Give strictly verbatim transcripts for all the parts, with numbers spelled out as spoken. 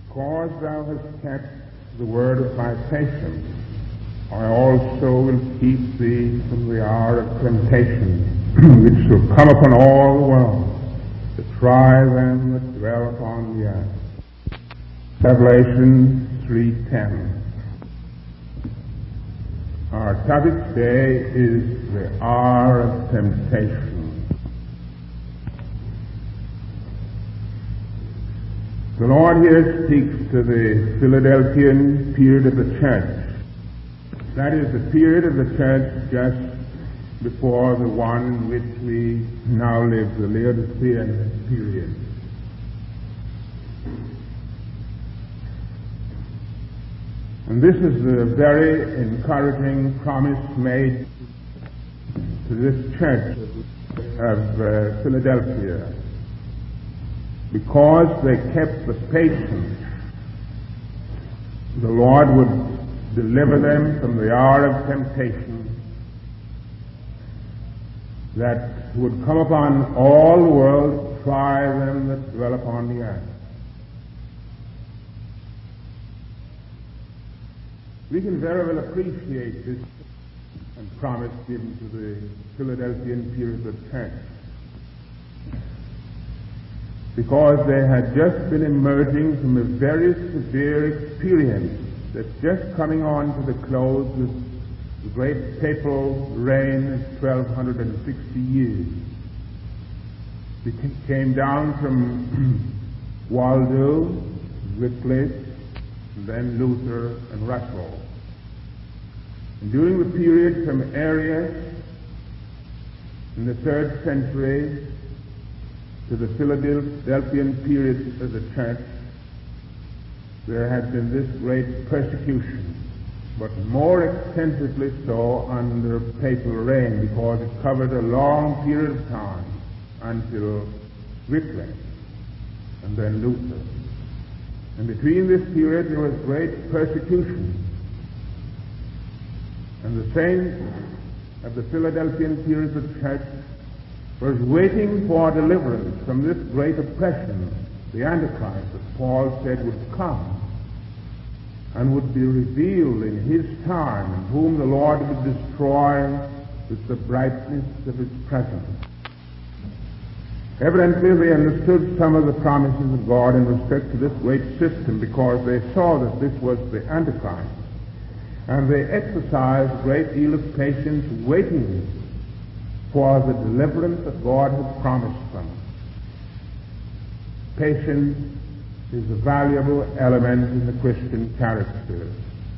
Because thou hast kept the word of my patience, I also will keep thee from the hour of temptation, which shall come upon all the world, to try them that dwell upon the earth. Revelation three ten. Our topic today is the hour of temptation. The Lord here speaks to the Philadelphian period of the church. That is the period of the church just before the one in which we now live, the Laodicean period. And this is the very encouraging promise made to this church of uh, Philadelphia. Because they kept the patience, the Lord would deliver them from the hour of temptation that would come upon all the world to try them that dwell upon the earth. We can very well appreciate this and promise given to the Philadelphian period of church, because they had just been emerging from a very severe experience that's just coming on to the close of the great papal reign of twelve sixty years. It came down from Waldo, Wycliffe, and then Luther and Russell. And during the period from Arius in the third century to the Philadelphian period of the church, there had been this great persecution, but more extensively so under papal reign, because it covered a long period of time until Wycliffe and then Luther. And between this period there was great persecution. And the saints of the Philadelphian period of the church was waiting for deliverance from this great oppression, the Antichrist that Paul said would come and would be revealed in his time, and whom the Lord would destroy with the brightness of his presence. Evidently they understood some of the promises of God in respect to this great system, because they saw that this was the Antichrist, and they exercised a great deal of patience waiting for the deliverance that God had promised them. Patience is a valuable element in the Christian character.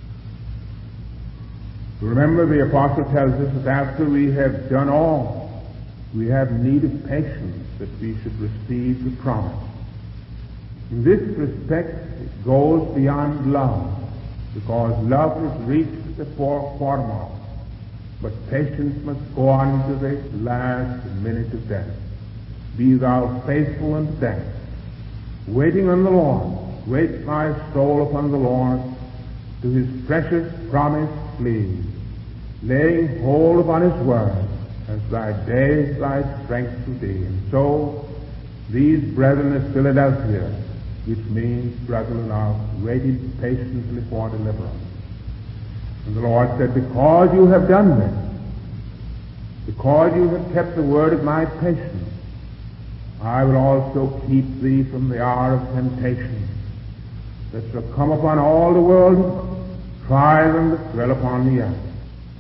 Remember, the Apostle tells us that after we have done all, we have need of patience that we should receive the promise. In this respect, it goes beyond love, because love has reached the quarter mark. But patience must go on to the last minute of death. Be thou faithful unto death, waiting on the Lord. Wait thy soul upon the Lord, to his precious promise cleave, laying hold upon his word, as thy days thy strength to thee. And so these brethren of Philadelphia, which means brethren love, waited patiently for deliverance. And the Lord said, because you have done this, because you have kept the word of my patience, I will also keep thee from the hour of temptation that shall come upon all the world, try them that dwell upon the earth.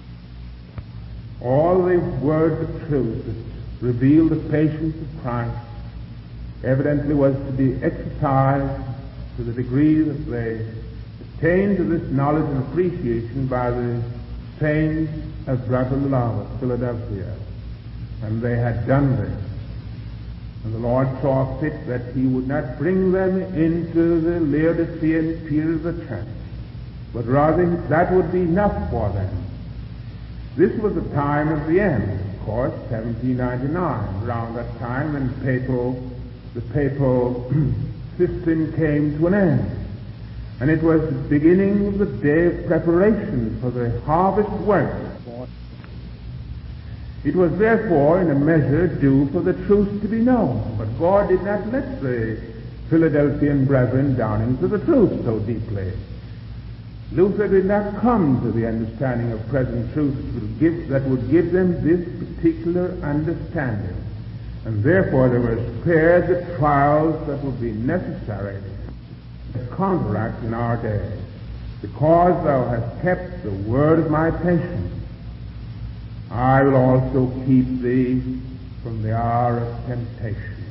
All the words of truth that reveal the patience of Christ evidently was to be exercised to the degree that they attained to this knowledge and appreciation by the saints of Brother Love of Philadelphia. And they had done this. And the Lord saw fit that he would not bring them into the Laodicean period of the church, but rather that would be enough for them. This was the time of the end, of course, seventeen ninety-nine, around that time when papal, the papal system came to an end. And it was the beginning of the day of preparation for the harvest work. It was therefore in a measure due for the truth to be known. But God did not let the Philadelphian brethren down into the truth so deeply. Luther did not come to the understanding of present truth that would give, that would give them this particular understanding, and therefore they were spared the trials that would be necessary to counteract in our day. Because thou hast kept the word of my patience, I will also keep thee from the hour of temptation.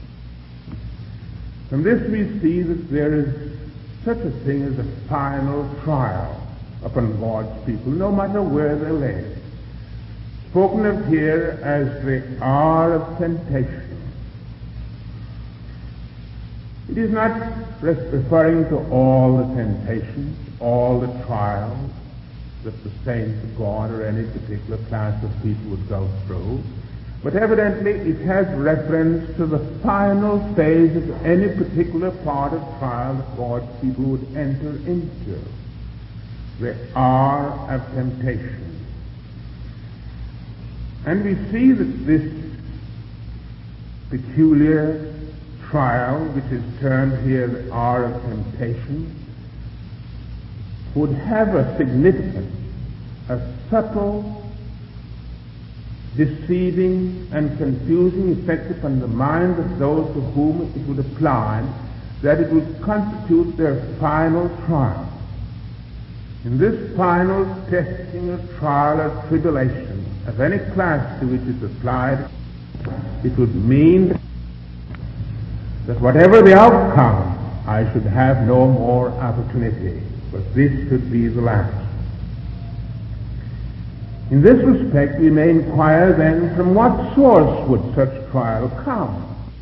From this we see that there is such a thing as a final trial upon God's people, no matter where they lay. Spoken of here as the hour of temptation. It is not referring to all the temptations, all the trials that the saints of God or any particular class of people would go through, but evidently it has reference to the final phase of any particular part of trial that God's people would enter into, the hour of temptation. And we see that this peculiar trial, which is termed here the hour of temptation, would have a significant, a subtle, deceiving and confusing effect upon the minds of those to whom it would apply, that it would constitute their final trial. In this final testing or trial or tribulation of any class to which it's applied, it would mean that whatever the outcome, I should have no more opportunity, but this should be the last. In this respect, we may inquire then, from what source would such trial come?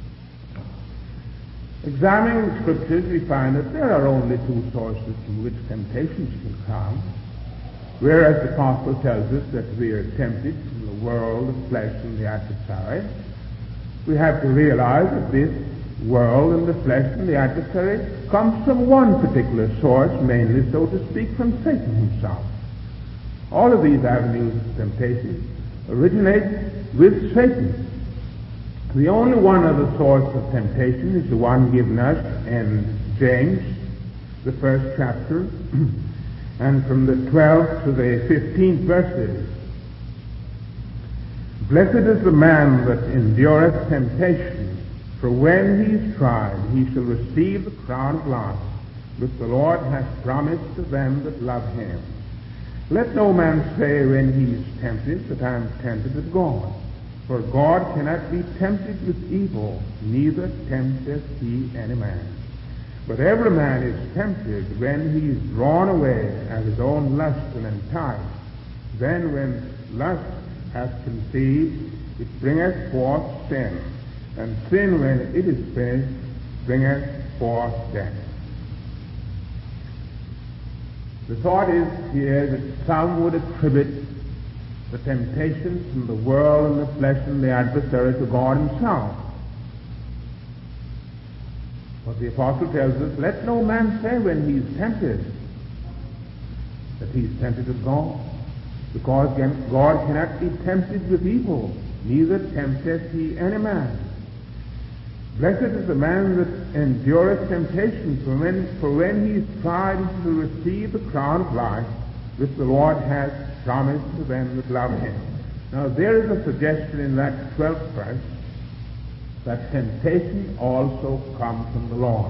Examining the Scriptures, we find that there are only two sources from which temptations can come. Whereas the Apostle tells us that we are tempted from the world, the flesh, and the adversary, we have to realize that this world and the flesh and the adversary comes from one particular source, mainly, so to speak, from Satan himself. All of these avenues of temptation originate with Satan. The only one other source of temptation is the one given us in James, the first chapter, and from the twelfth to the fifteenth verses. Blessed is the man that endureth temptation, for when he is tried, he shall receive the crown of life, which the Lord hath promised to them that love him. Let no man say when he is tempted that I am tempted of God. For God cannot be tempted with evil, neither tempteth he any man. But every man is tempted when he is drawn away of his own lust and enticed. Then when lust hath conceived, it bringeth forth sin. And sin, when it is finished, bringeth forth death. The thought is here that some would attribute the temptations from the world and the flesh and the adversary to God himself. But the Apostle tells us, let no man say when he is tempted that he is tempted of God, because God cannot be tempted with evil, neither tempteth he any man. Blessed is the man that endureth temptation, for when, for when he is tried, he shall receive the crown of life, which the Lord hath promised to them that love him. Now there is a suggestion in that twelfth verse that temptation also comes from the Lord.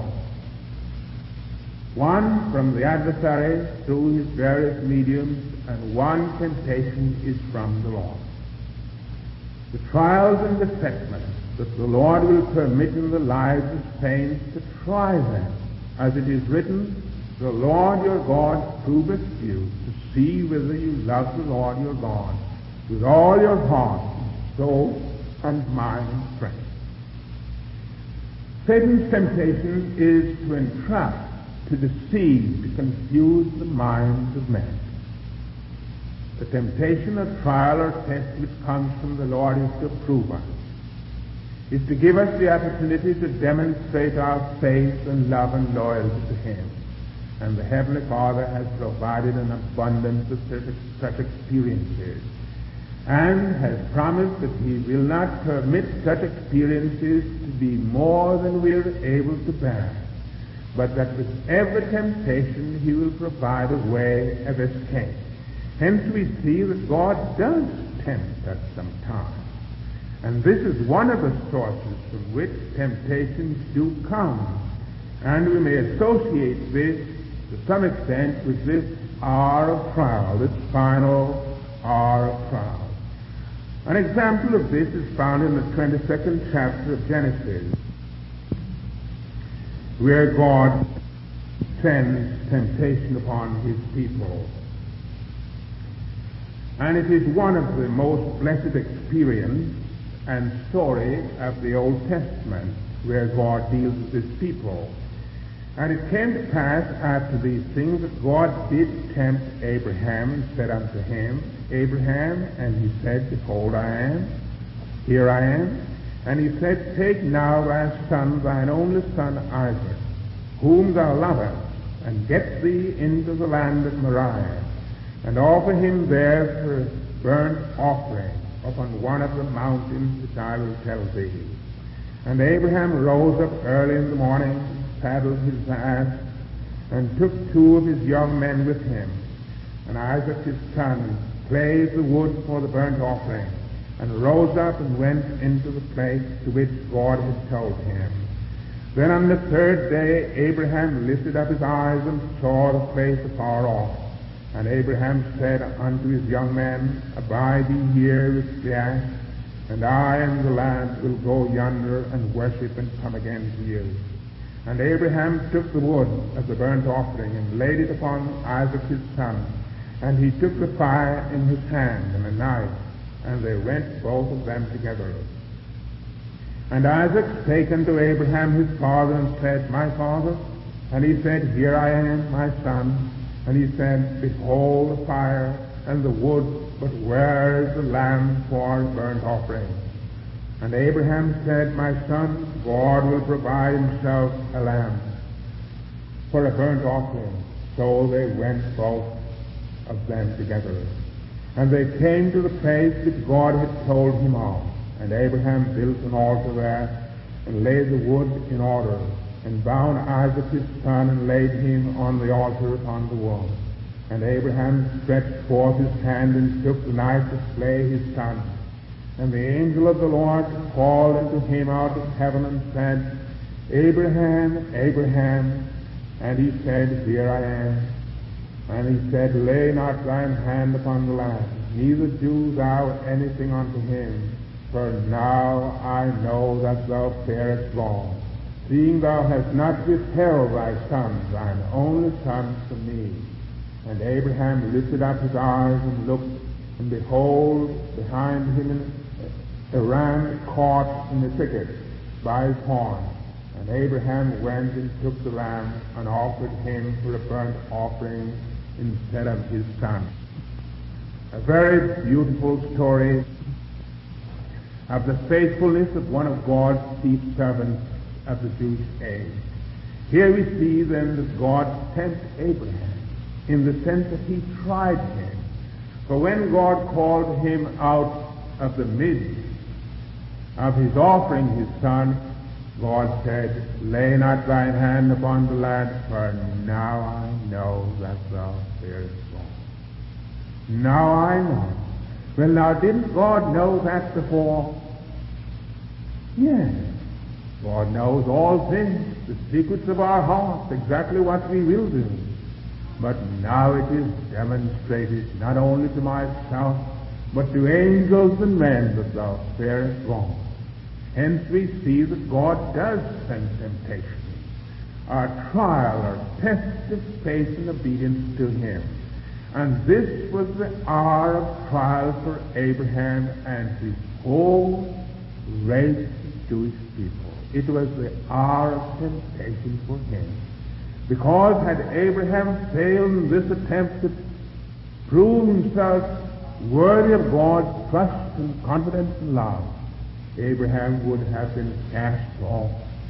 One from the adversary through his various mediums, and one temptation is from the Lord. The trials and deceptions that the Lord will permit in the lives of saints to try them, as it is written, the Lord your God proveth you to see whether you love the Lord your God with all your heart, soul, and mind and strength. Satan's temptation is to entrap, to deceive, to confuse the minds of men. The temptation or trial or test which comes from the Lord is to prove us, is to give us the opportunity to demonstrate our faith and love and loyalty to him. And the Heavenly Father has provided an abundance of such experiences. and has promised that he will not permit such experiences to be more than we are able to bear, but that with every temptation he will provide a way of escape. Hence we see that God does tempt us sometimes. And this is one of the sources from which temptations do come. And we may associate this to some extent with this hour of trial, this final hour of trial. An example of this is found in the twenty-second chapter of Genesis, where God sends temptation upon his people. And it is one of the most blessed experience and story of the Old Testament where God deals with his people. And it came to pass after these things that God did tempt Abraham and said unto him, Abraham, and he said, Behold, I am, here I am. And he said, Take now thy son, thine only son Isaac, whom thou lovest, and get thee into the land of Moriah, and offer him there for a burnt offering upon one of the mountains which I will tell thee. And Abraham rose up early in the morning, saddled his ass, and took two of his young men with him, and Isaac his son, clave the wood for the burnt offering, and rose up and went into the place to which God had told him. Then on the third day Abraham lifted up his eyes and saw the place afar off. And Abraham said unto his young men, Abide ye here with the ass, and I and the lad will go yonder and worship and come again to you. And Abraham took the wood of the burnt offering and laid it upon Isaac his son, and he took the fire in his hand and a knife, and they went both of them together. And Isaac spake unto Abraham his father, and said, My father? And he said, Here I am, my son. And he said, Behold the fire and the wood, but where is the lamb for a burnt offering? And Abraham said, My son, God will provide himself a lamb for a burnt offering. So they went both of them together. And they came to the place which God had told him of. And Abraham built an altar there, and laid the wood in order, and bound Isaac his son, and laid him on the altar upon the wood. And Abraham stretched forth his hand, and took the knife to slay his son. And the angel of the Lord called unto him out of heaven, and said, Abraham, Abraham. And he said, Here I am. And he said, Lay not thine hand upon the lad, neither do thou anything unto him. For now I know that thou farest wrong, seeing thou hast not withheld thy son, thine only son, from me. And Abraham lifted up his eyes and looked, and behold, behind him a ram caught in the thicket by his horn. And Abraham went and took the ram, and offered him for a burnt offering instead of his son. A very beautiful story of the faithfulness of one of God's chief servants of the Jewish age. Here we see then that God tempted Abraham in the sense that he tried him. For when God called him out of the midst of his offering his son, God said, Lay not thine hand upon the lad, for now I know that thou fearest wrong. Now I know. Well, now, didn't God know that before? Yes. God knows all things, the secrets of our hearts, exactly what we will do. But now it is demonstrated not only to myself, but to angels and men that thou farest wrong. Hence we see that God does send temptation, our trial, our test of faith and obedience to him. And this was the hour of trial for Abraham and his whole race of Jewish people. It was the hour of temptation for him. Because had Abraham failed in this attempt to prove himself worthy of God's trust and confidence and love, Abraham would have been cast off.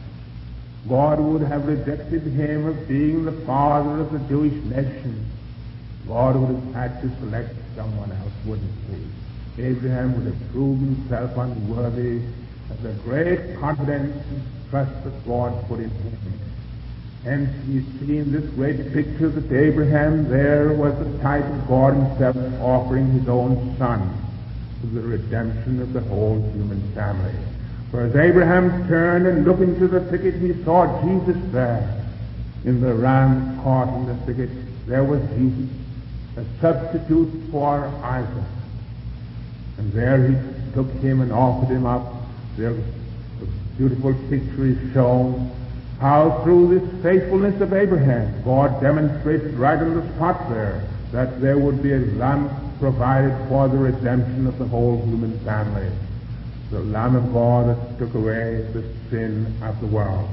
God would have rejected him of being the father of the Jewish nation. God would have had to select someone else, wouldn't he? Abraham would have proved himself unworthy of the great confidence and trust that God put in him. Hence we see in this great picture that Abraham there was the type of God himself offering his own son for the redemption of the whole human family. For as Abraham turned and looked into the thicket, he saw Jesus there. In the ram caught in the thicket, there was Jesus, a substitute for Isaac. And there he took him and offered him up. There the beautiful picture is shown how through this faithfulness of Abraham, God demonstrated right on the spot there that there would be a lamb provided for the redemption of the whole human family. The Lamb of God that took away the sin of the world.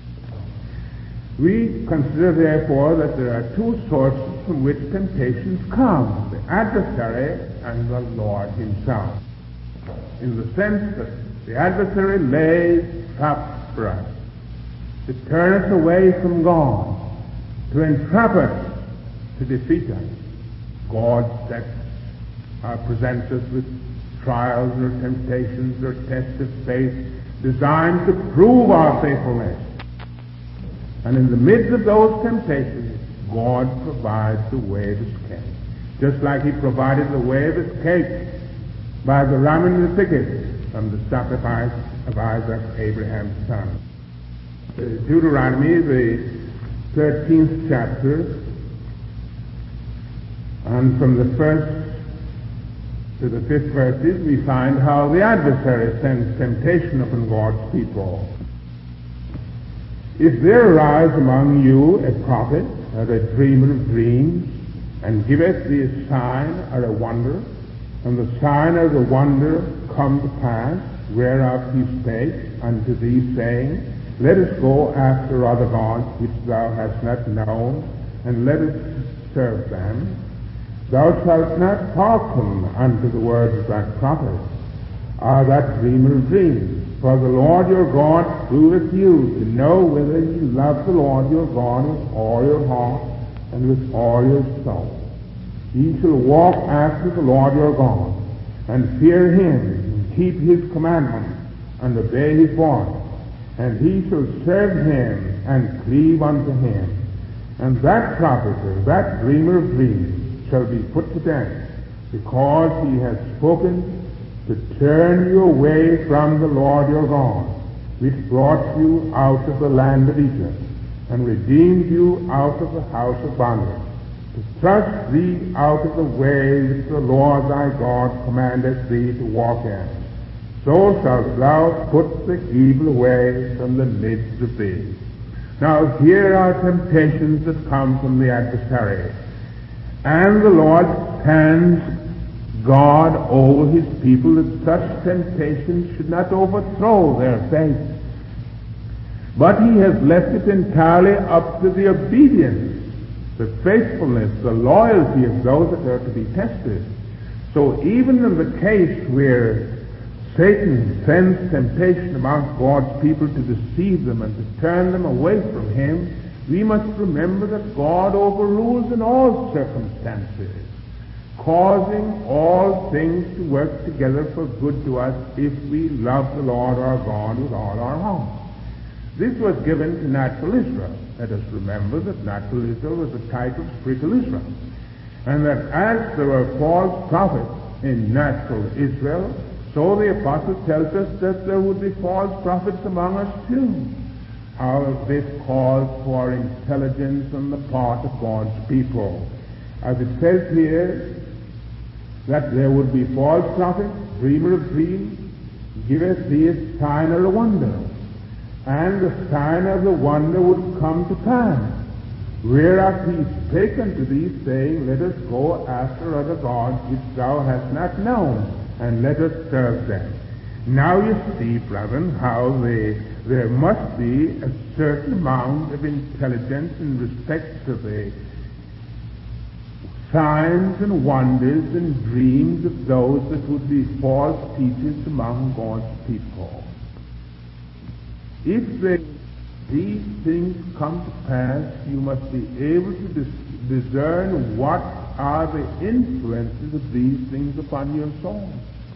We consider, therefore, that there are two sources from which temptations come, the adversary and the Lord himself, in the sense that the adversary lays traps for us, to turn us away from God, to entrap us, to defeat us. God sets, uh, presents us with trials or temptations or tests of faith designed to prove our faithfulness. And in the midst of those temptations, God provides the way of escape. Just like he provided the way of escape by the ram in the thicket from the sacrifice of Isaac, Abraham's son. Deuteronomy, the thirteenth chapter, and from the first to the fifth verses, we find how the adversary sends temptation upon God's people. If there arise among you a prophet or a dreamer of dreams, and giveth thee a sign or a wonder, and the sign or the wonder come to pass, whereof he spake unto thee, saying, Let us go after other gods which thou hast not known, and let us serve them, thou shalt not hearken unto the words of that prophet, or that dreamer of dreams. For the Lord your God proveth you to know whether ye love the Lord your God with all your heart and with all your soul. Ye shall walk after the Lord your God, and fear him, and keep his commandments, and obey his voice. And he shall serve him, and cleave unto him. And that prophet, or that dreamer of dreams, shall be put to death, because he has spoken to turn you away from the Lord your God, which brought you out of the land of Egypt, and redeemed you out of the house of bondage, to thrust thee out of the way which the Lord thy God commandeth thee to walk in. So shalt thou put the evil away from the midst of thee. Now here are temptations that come from the adversary, and the Lord stands God over his people that such temptations should not overthrow their faith. But he has left it entirely up to the obedience, the faithfulness, the loyalty of those that are to be tested. So even in the case where Satan sends temptation among God's people to deceive them and to turn them away from him, we must remember that God overrules in all circumstances, causing all things to work together for good to us if we love the Lord our God with all our heart. This was given to natural Israel. Let us remember that natural Israel was a type of spiritual Israel, and that as there were false prophets in natural Israel, so the apostle tells us that there would be false prophets among us too. How this calls for intelligence on the part of God's people. As it says here, that there would be false prophets, dreamer of dreams, giveth thee a sign or a wonder, and the sign or the wonder would come to pass, whereof he spake unto thee, saying, Let us go after other gods which thou hast not known, and let us serve them. Now you see, brethren, how they, there must be a certain amount of intelligence in respect to the signs and wonders and dreams of those that would be false teachers among God's people. If they, these things come to pass, you must be able to dis- discern what are the influences of these things upon your soul?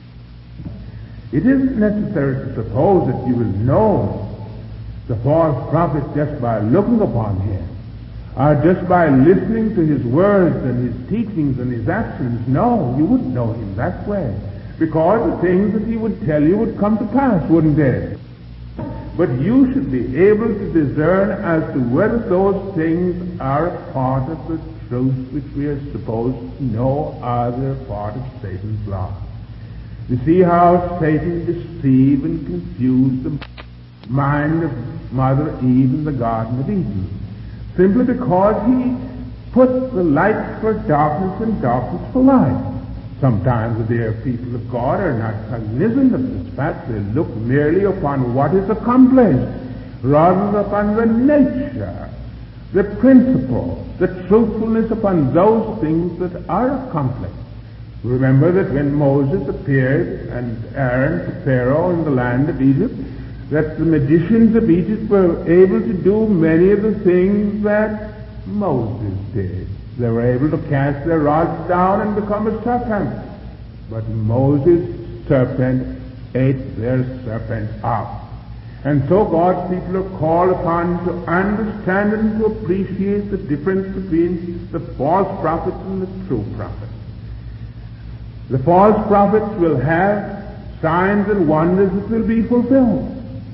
It isn't necessary to suppose that you will know the false prophet just by looking upon him, or just by listening to his words and his teachings and his actions. No, you wouldn't know him that way, because the things that he would tell you would come to pass, wouldn't they? But you should be able to discern as to whether those things are a part of the truth which we are supposed to know, are they a part of Satan's lie. You see how Satan deceived and confused the mind of Mother Eve in the Garden of Eden, simply because he put the light for darkness and darkness for light. Sometimes the dear people of God are not cognizant of this fact. They look merely upon what is accomplished, rather than upon the nature, the principle, the truthfulness upon those things that are accomplished. Remember that when Moses appeared and Aaron to Pharaoh in the land of Egypt, that the magicians of Egypt were able to do many of the things that Moses did. They were able to cast their rods down and become a serpent. But Moses' serpent ate their serpent up. And so God's people are called upon to understand and to appreciate the difference between the false prophets and the true prophets. The false prophets will have signs and wonders that will be fulfilled,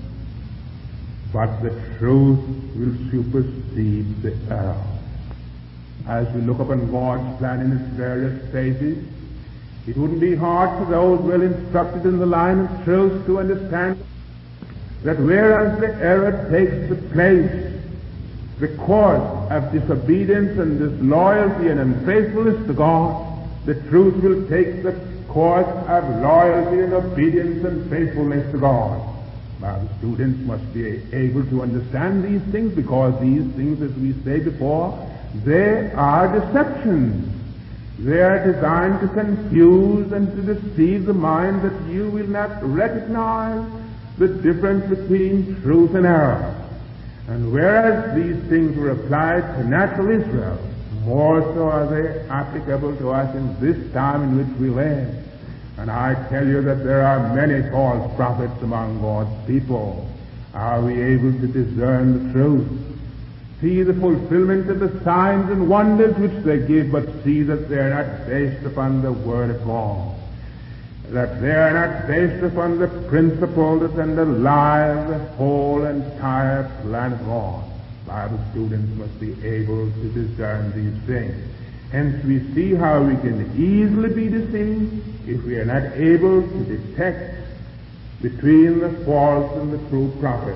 but the truth will supersede the error. As we look upon God's plan in its various phases, it wouldn't be hard for those well instructed in the line of truth to understand that whereas the error takes the place, the course of disobedience and disloyalty and unfaithfulness to God, the truth will take the course of loyalty and obedience and faithfulness to God. Now, the students must be able to understand these things, because these things, as we say before, they are deceptions. They are designed to confuse and to deceive the mind, that you will not recognize the difference between truth and error. And whereas these things were applied to natural Israel, more so are they applicable to us in this time in which we live. And I tell you that there are many false prophets among God's people. Are we able to discern the truth? See the fulfillment of the signs and wonders which they give, but see that they are not based upon the Word of God. That they are not based upon the principle that underlies the whole entire plan of God. Bible students must be able to discern these things. Hence we see how we can easily be deceived if we are not able to detect between the false and the true prophet.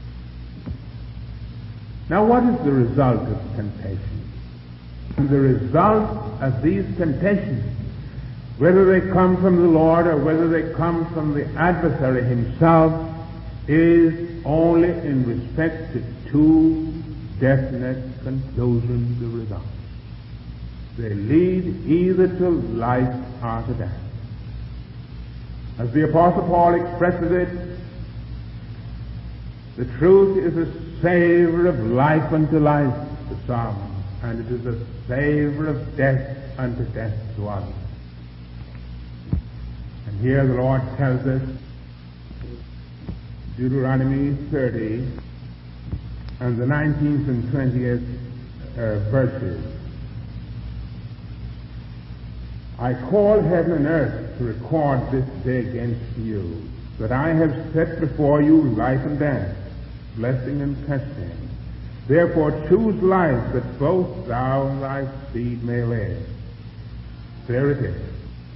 Now, what is the result of temptation? The result of these temptations, whether they come from the Lord or whether they come from the adversary himself, is only in respect to two definite conclusions of results. They lead either to life or to death. As the Apostle Paul expresses it, the truth is a savor of life unto life to some, and it is a savor of death unto death to others. And here the Lord tells us, Deuteronomy thirty, and the nineteenth and twentieth uh, verses, I call heaven and earth to record this day against you, that I have set before you life and death, blessing and cursing. Therefore choose life, that both thou and thy seed may live. There it is.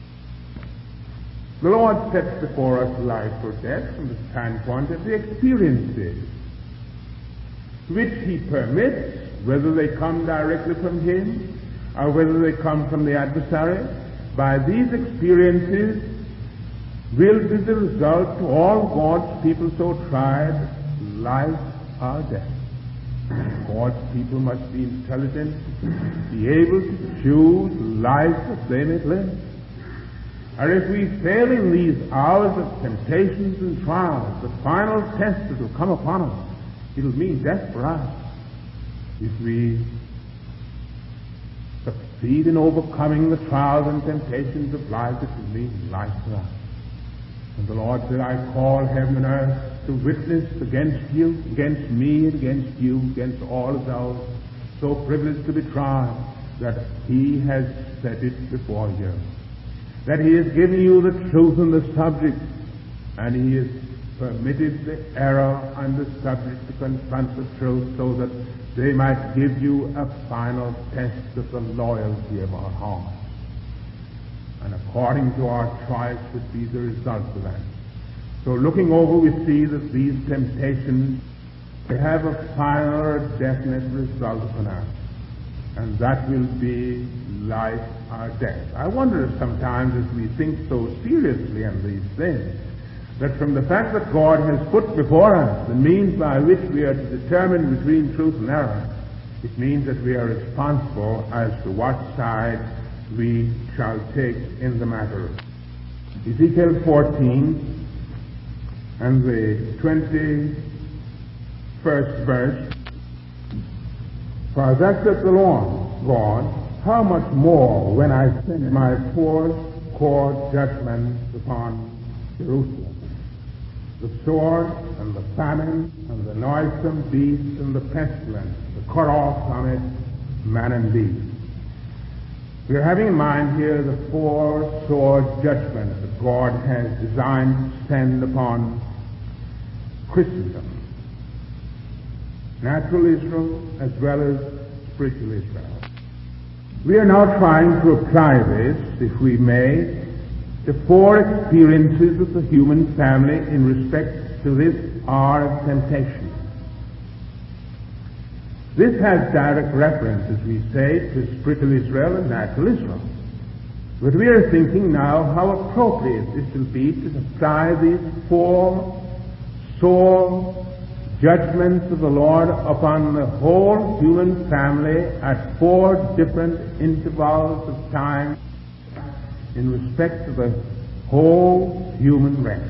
The Lord sets before us life or death from the standpoint of the experiences which He permits, whether they come directly from Him or whether they come from the adversary. By these experiences will be the result to all God's people so tried, life or death. God's people must be intelligent, be able to choose life that they may live. Or if we fail in these hours of temptations and trials, the final test that will come upon us, it will mean death for us. If we succeed in overcoming the trials and temptations of life that will lead life to us. And the Lord said, I call heaven and earth to witness against you, against me, and against you, against all of those so privileged to be tried, that he has set it before you, that he has given you the truth on the subject, and he has permitted the error on the subject to confront the truth, so that they might give you a final test of the loyalty of our hearts. And according to our choice would be the result of that. So looking over, we see that these temptations, they have a final or definite result upon us, and that will be life or death. I wonder sometimes, as we think so seriously on these things, that from the fact that God has put before us the means by which we are to determine between truth and error, it means that we are responsible as to what side we shall take in the matter. Ezekiel fourteen and the twenty-first verse. For thus saith the Lord God, how much more when I send my fourth core judgment upon Jerusalem, the sword and the famine and the noisome beast and the pestilence, the cut off from it man and beast. We are having in mind here the four sword judgments that God has designed to send upon Christendom, natural Israel as well as spiritual Israel. We are now trying to apply this, if we may, to four experiences of the human family in respect to this hour of temptation. This has direct reference, as we say, to spiritual Israel and natural Israel. But we are thinking now how appropriate this will be to apply these four sore judgments of the Lord upon the whole human family at four different intervals of time in respect to the whole human race.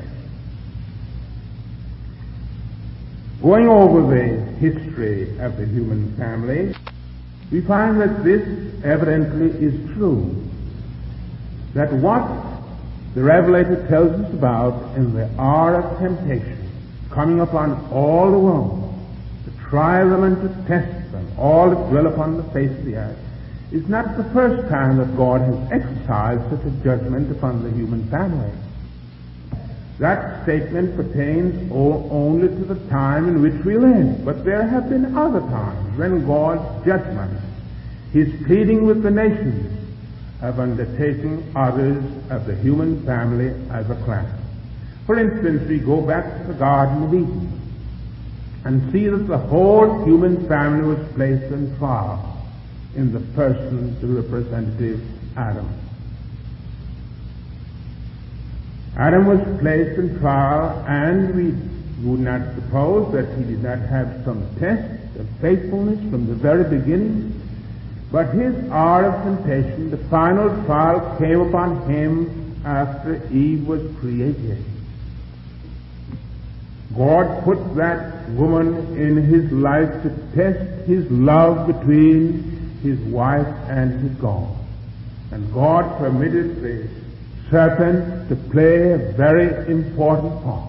Going over the history of the human family, we find that this evidently is true, that what the Revelator tells us about in the hour of temptation coming upon all the world, to try them and to test them, all that dwell upon the face of the earth, is not the first time that God has exercised such a judgment upon the human family. That statement pertains o- only to the time in which we live. But there have been other times when God's judgment, his pleading with the nations, have undertaken others of the human family as a class. For instance, we go back to the Garden of Eden and see that the whole human family was placed in trial in the person of the representative Adam. Adam was placed in trial, and we would not suppose that he did not have some test of faithfulness from the very beginning, but his hour of temptation, the final trial, came upon him after Eve was created. God put that woman in his life to test his love between his wife and his God. And God permitted the serpent to play a very important part.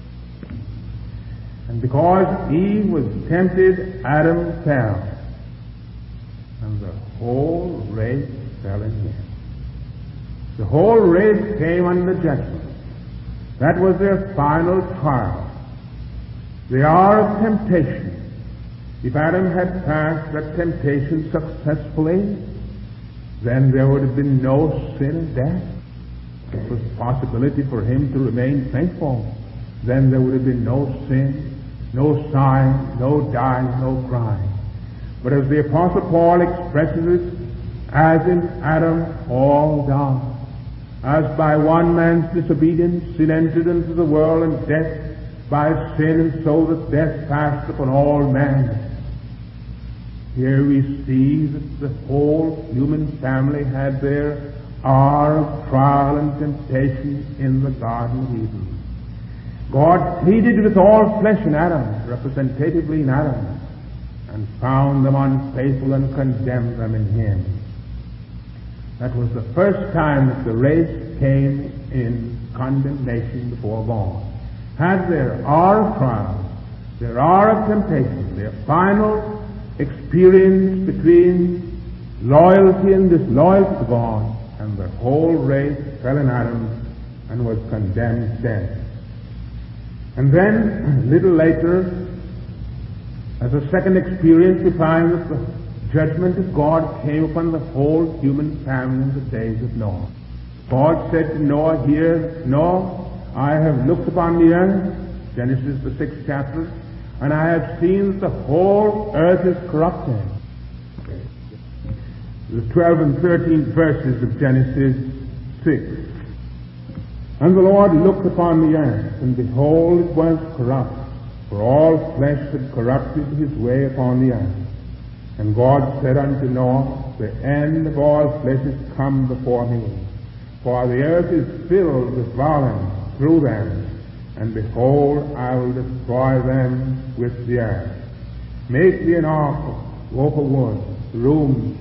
And because Eve was tempted, Adam fell. And the whole race fell in him. The whole race came under judgment. That was their final trial. The hour of temptation. If Adam had passed that temptation successfully, then there would have been no sin and death. It was a possibility for him to remain faithful. Then there would have been no sin, no sighing, no dying, no crying. But as the Apostle Paul expresses it, as in Adam all died, as by one man's disobedience sin entered into the world, and death by sin, and so that death passed upon all men. Here we see that the whole human family had their hour of trial and temptation in the Garden of Eden. God pleaded with all flesh in Adam, representatively in Adam, and found them unfaithful and condemned them in him. That was the first time that the race came in condemnation before God. Had their hour of trials, their hour of temptation, their final experience between loyalty and disloyalty to God, and the whole race fell in Adam and was condemned to death. And then, a little later, as a second experience, we find that the judgment of God came upon the whole human family in the days of Noah. God said to Noah here, Noah, I have looked upon the earth, Genesis the sixth chapter, and I have seen that the whole earth is corrupted. The twelve and thirteen verses of Genesis six. And the Lord looked upon the earth, and behold, it was corrupt, for all flesh had corrupted his way upon the earth. And God said unto Noah, the end of all flesh is come before me, for the earth is filled with violence through them, and behold, I will destroy them with the earth. Make thee an ark of gopher wood, rooms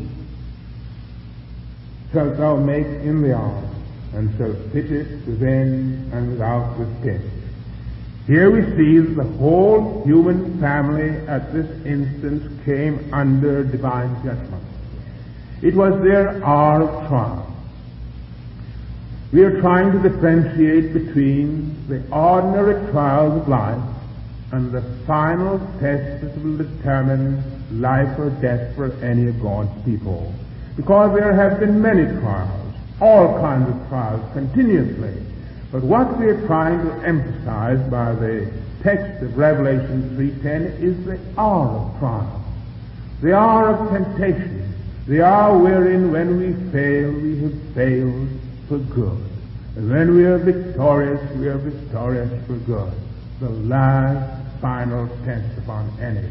shalt thou make in the ark, and shalt fit it within and without with pitch. Here we see that the whole human family at this instance came under divine judgment. It was their hour of trial. We are trying to differentiate between the ordinary trials of life and the final test that will determine life or death for any of God's people. Because there have been many trials, all kinds of trials continuously. But what we are trying to emphasize by the text of Revelation three ten is the hour of trial, the hour of temptation, the hour wherein when we fail, we have failed for good. And when we are victorious, we are victorious for good. The last final test upon any.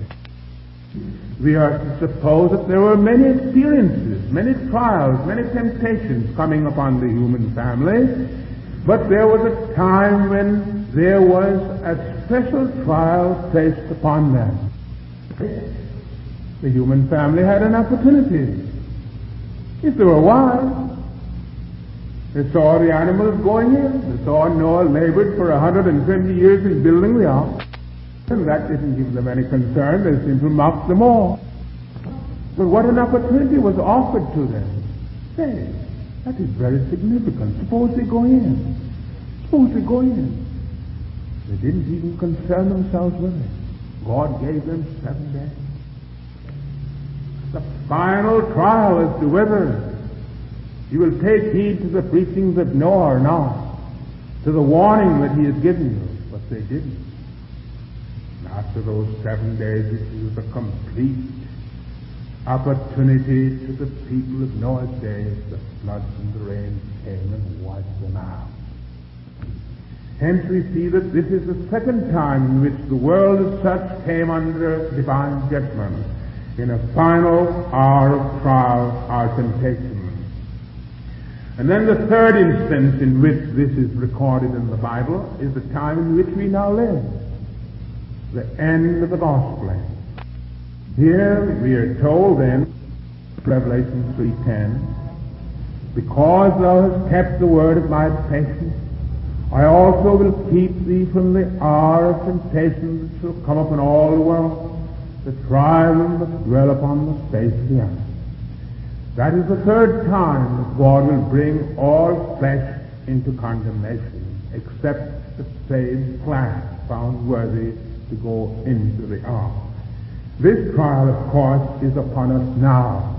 We are to suppose that there were many experiences, many trials, many temptations coming upon the human family, but there was a time when there was a special trial placed upon them. The human family had an opportunity. If they were wise, they saw the animals going in. They saw Noah labored for one hundred twenty years in building the ark. And that didn't give them any concern. They seemed to mock them all. But what an opportunity was offered to them. Say, that is very significant. Suppose they go in. Suppose they go in. They didn't even concern themselves with it. God gave them seven days. The final trial as to whether you will take heed to the preachings of Noah or not, to the warning that he has given you. But they didn't. After those seven days, it was a complete opportunity to the people of Noah's days. The floods and the rains came and wiped them out. Hence we see that this is the second time in which the world as such came under divine judgment, in a final hour of trial or temptation. And then the third instance in which this is recorded in the Bible is the time in which we now live. The end of the gospel. Here we are told then, Revelation three ten, because thou hast kept the word of my patience, I also will keep thee from the hour of temptation that shall come upon all the world, to try them that dwell upon the face of the earth. That is the third time that God will bring all flesh into condemnation, except the saved class found worthy to go into the ark. This trial, of course, is upon us now.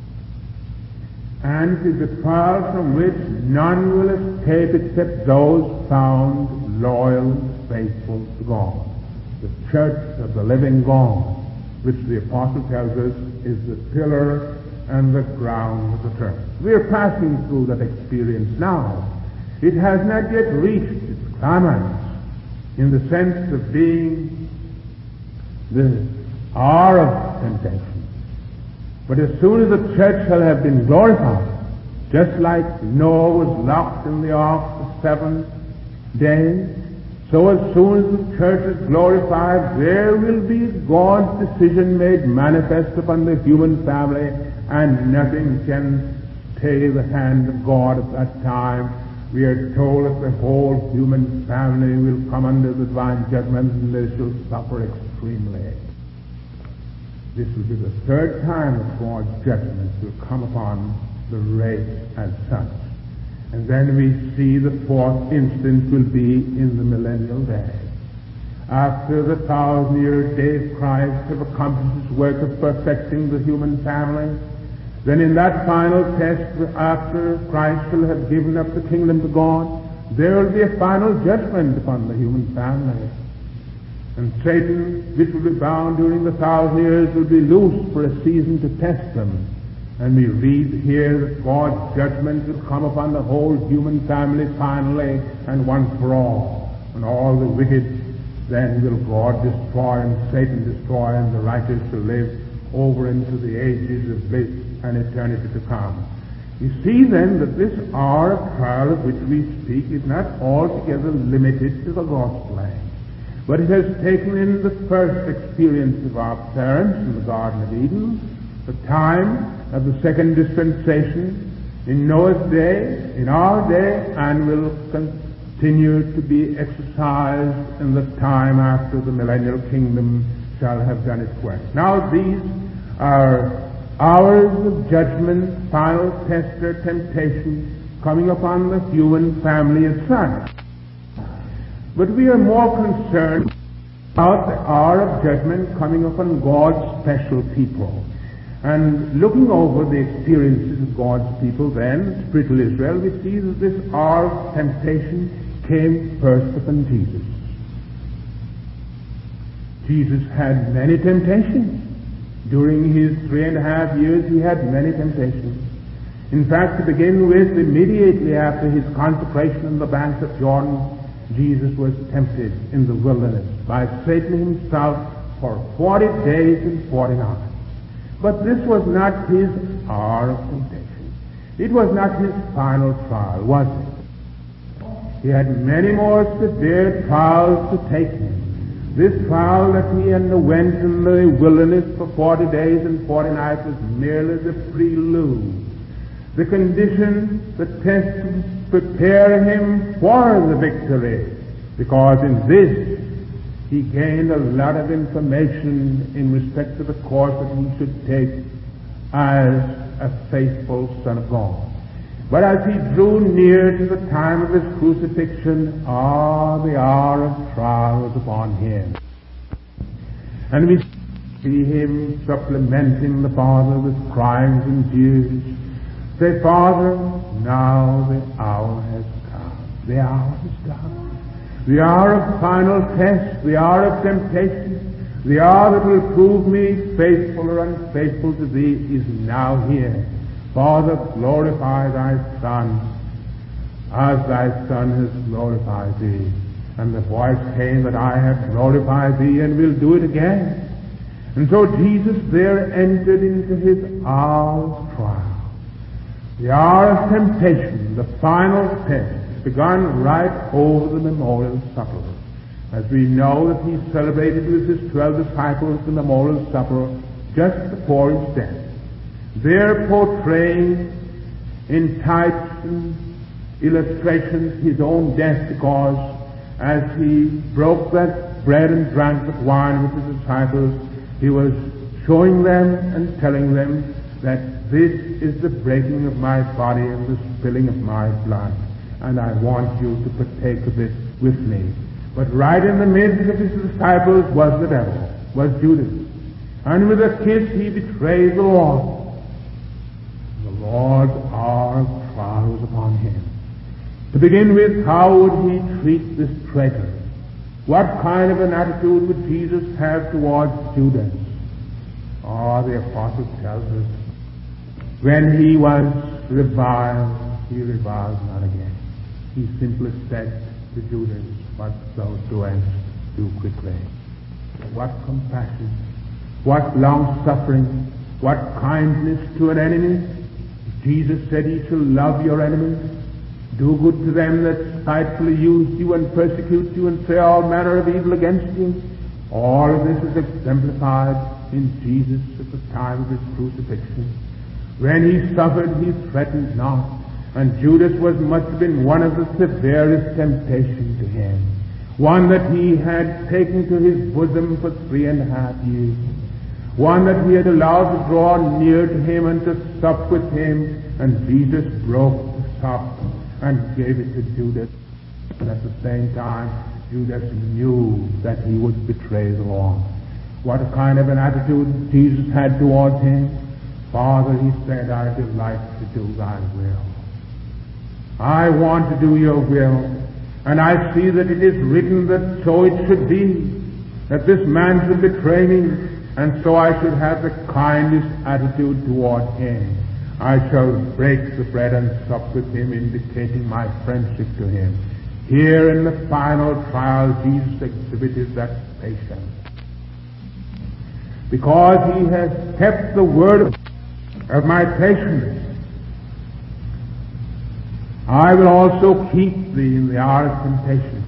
And it is a trial from which none will escape except those found loyal and faithful to God. The church of the living God, which the apostle tells us is the pillar and the ground of the church. We are passing through that experience now. It has not yet reached its climax in the sense of being the hour of temptation. But as soon as the church shall have been glorified, just like Noah was locked in the ark for seven days, so as soon as the church is glorified, there will be God's decision made manifest upon the human family, and nothing can stay the hand of God at that time. We are told that the whole human family will come under the divine judgment and they shall suffer extremely. This will be the third time that God's judgment will come upon the race as such. And then we see the fourth instance will be in the millennial day. After the thousand-year day of Christ have accomplished his work of perfecting the human family, then in that final test, after Christ shall have given up the kingdom to God, there will be a final judgment upon the human family. And Satan, which will be bound during the thousand years, will be loosed for a season to test them. And we read here that God's judgment will come upon the whole human family finally and once for all. And all the wicked then will God destroy and Satan destroy, and the righteous will live over into the ages of bliss and eternity to come. You see then that this hour of trial of which we speak is not altogether limited to the gospel age, but it has taken in the first experience of our parents in the Garden of Eden, the time of the second dispensation in Noah's day, in our day, and will continue to be exercised in the time after the millennial kingdom shall have done its work. Now these are hours of judgment, final test or temptation coming upon the human family as such. But we are more concerned about the hour of judgment coming upon God's special people. And looking over the experiences of God's people then, spiritual Israel, we see that this hour of temptation came first upon Jesus. Jesus had many temptations. During his three and a half years, he had many temptations. In fact, to begin with, immediately after his consecration on the banks of Jordan, Jesus was tempted in the wilderness by Satan himself for forty days and forty nights. But this was not his hour of temptation. It was not his final trial, was it? He had many more severe trials to take him. This trial that he underwent in the wilderness for forty days and forty nights was merely the prelude, the condition, the test to prepare him for the victory, because in this he gained a lot of information in respect to the course that he should take as a faithful Son of God. But as he drew near to the time of his crucifixion, ah, the hour of trial was upon him. And we see him supplementing the Father with cries and tears. Say, Father, now the hour has come. The hour has come. The hour of final test, the hour of temptation, the hour that will prove me faithful or unfaithful to thee is now here. Father, glorify thy Son, as thy Son has glorified thee. And the voice came that I have glorified thee and will do it again. And so Jesus there entered into his hour of trial. The hour of temptation, the final test, begun right over the memorial supper. As we know that he celebrated with his twelve disciples the memorial supper just before his death. There portraying in types and illustrations his own death, because as he broke that bread and drank that wine with his disciples, he was showing them and telling them that this is the breaking of my body and the spilling of my blood, and I want you to partake of it with me. But right in the midst of his disciples was the devil, was Judas, and with a kiss he betrayed the Lord. The Lord's hour of trial was upon him. To begin with, how would he treat this traitor? What kind of an attitude would Jesus have towards Judas? Oh, the apostle tells us, when he was reviled, he reviled not again. He simply said to Judas, what thou doest, do quickly. What compassion, what long-suffering, what kindness to an enemy. Jesus said, ye shall love your enemies, do good to them that spitefully use you and persecute you and say all manner of evil against you. All of this is exemplified in Jesus at the time of his crucifixion. When he suffered, he threatened not. And Judas was must have been one of the severest temptations to him, one that he had taken to his bosom for three and a half years, one that he had allowed to draw near to him and to sup with him, and Jesus broke the sup and gave it to Judas. And at the same time, Judas knew that he would betray the Lord. What a kind of an attitude Jesus had towards him. Father, he said, I delight to do thy will. I want to do your will, and I see that it is written that so it should be, that this man should betray me, and so I should have the kindest attitude toward him. I shall break the bread and sup with him, indicating my friendship to him. Here in the final trial, Jesus exhibited that patience, because he has kept the word of my patience. I will also keep thee in the hour of temptation.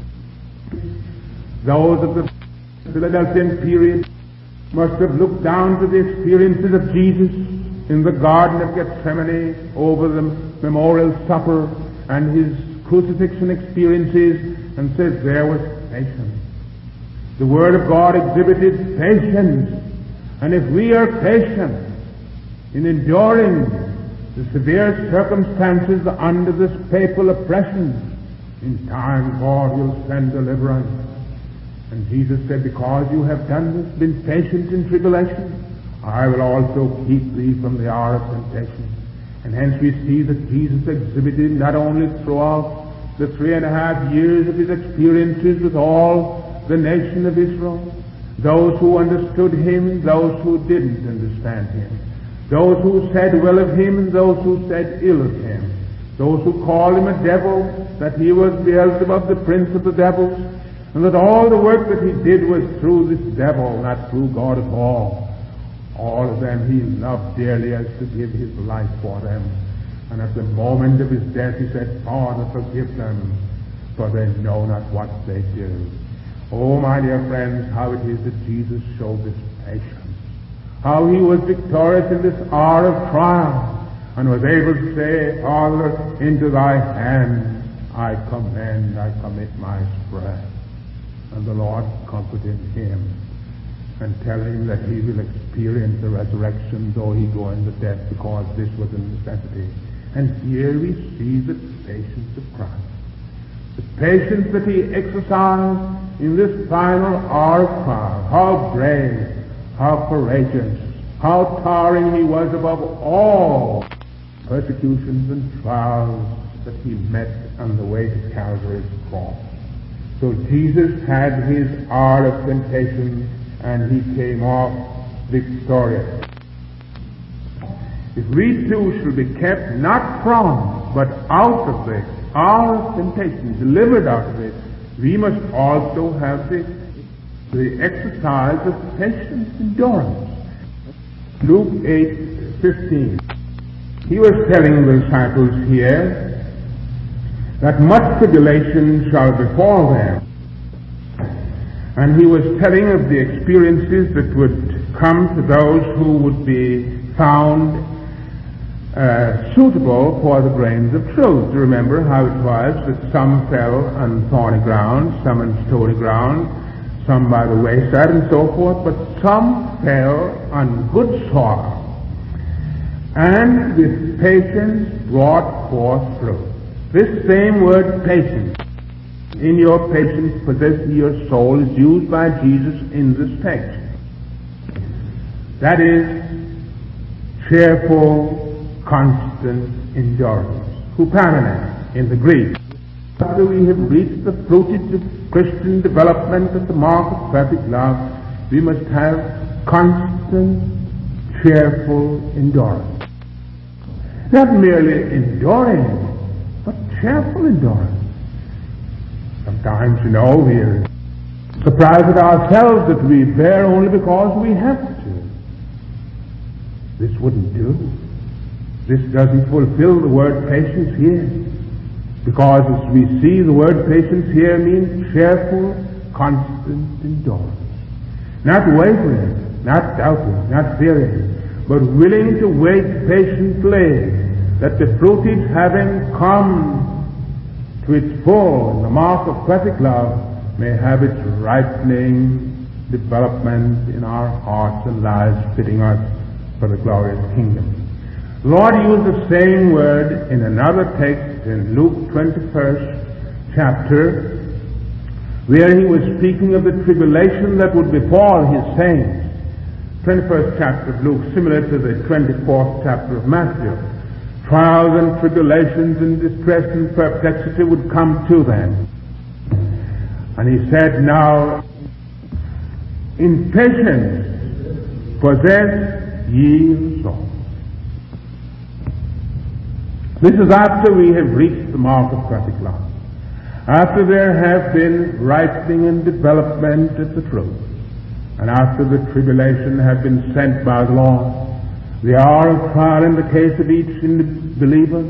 Those of the Philadelphian period must have looked down to the experiences of Jesus in the Garden of Gethsemane over the memorial supper and his crucifixion experiences and said there was patience. The Word of God exhibited patience, and if we are patient in enduring the severe circumstances under this papal oppression, in time God will send deliverance. And Jesus said, because you have done this, been patient in tribulation, I will also keep thee from the hour of temptation. And hence we see that Jesus exhibited not only throughout the three and a half years of his experiences with all the nation of Israel, those who understood him, those who didn't understand him, those who said well of him and those who said ill of him, those who called him a devil, that he was Beelzebub, the prince of the devils, and that all the work that he did was through this devil, not through God at all. All of them he loved dearly as to give his life for them. And at the moment of his death he said, Father, forgive them, for they know not what they do. Oh, my dear friends, how it is that Jesus showed this patience. How he was victorious in this hour of trial, and was able to say, Father, into thy hands I commend, I commit my spirit. And the Lord comforted him and tell him that he will experience the resurrection though he go into death, because this was a necessity. And here we see the patience of Christ. The patience that he exercised in this final hour of trial. How brave, how courageous, how towering he was above all persecutions and trials that he met on the way to Calvary's cross. So Jesus had his hour of temptation, and he came off victorious. If we too shall be kept not from, but out of the hour of temptation, delivered out of it, we must also have the, the exercise of patience, endurance. Luke eight fifteen. He was telling the disciples here that much tribulation shall befall them. And he was telling of the experiences that would come to those who would be found uh, suitable for the grains of truth. You remember how it was that some fell on thorny ground, some on stony ground, some by the wayside and so forth, but some fell on good soil, and with patience brought forth fruit. This same word patience, in your patience possess your soul, is used by Jesus in this text. That is cheerful, constant endurance. Huparene in the Greek. After we have reached the fruitage of Christian development at the mark of perfect love, we must have constant, cheerful endurance. Not merely enduring, but cheerful endurance. Sometimes, you know, we are surprised at ourselves that we bear only because we have to. This wouldn't do. This doesn't fulfill the word patience here. Because as we see, the word patience here means cheerful, constant endurance. Not wavering, not doubting, not fearing, but willing to wait patiently that the fruitage having come to its full, the mark of perfect love, may have its ripening development in our hearts and lives, fitting us for the glorious kingdom. The Lord used the same word in another text in Luke twenty-first chapter, where he was speaking of the tribulation that would befall his saints. twenty-first chapter of Luke, similar to the twenty-fourth chapter of Matthew. Trials and tribulations and distress and perplexity would come to them. And he said, now, in patience possess ye your soul. This is after we have reached the mark of perfect love. After there have been ripening and development of the fruit, and after the tribulation had been sent by the Lord, the hour of trial in the case of each believer,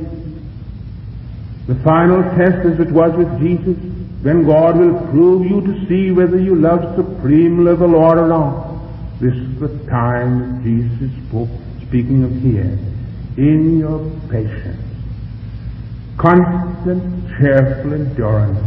the final test as it was with Jesus, then God will prove you to see whether you love supremely the Lord or not. This is the time that Jesus spoke, speaking of here. In your patience, constant, cheerful endurance,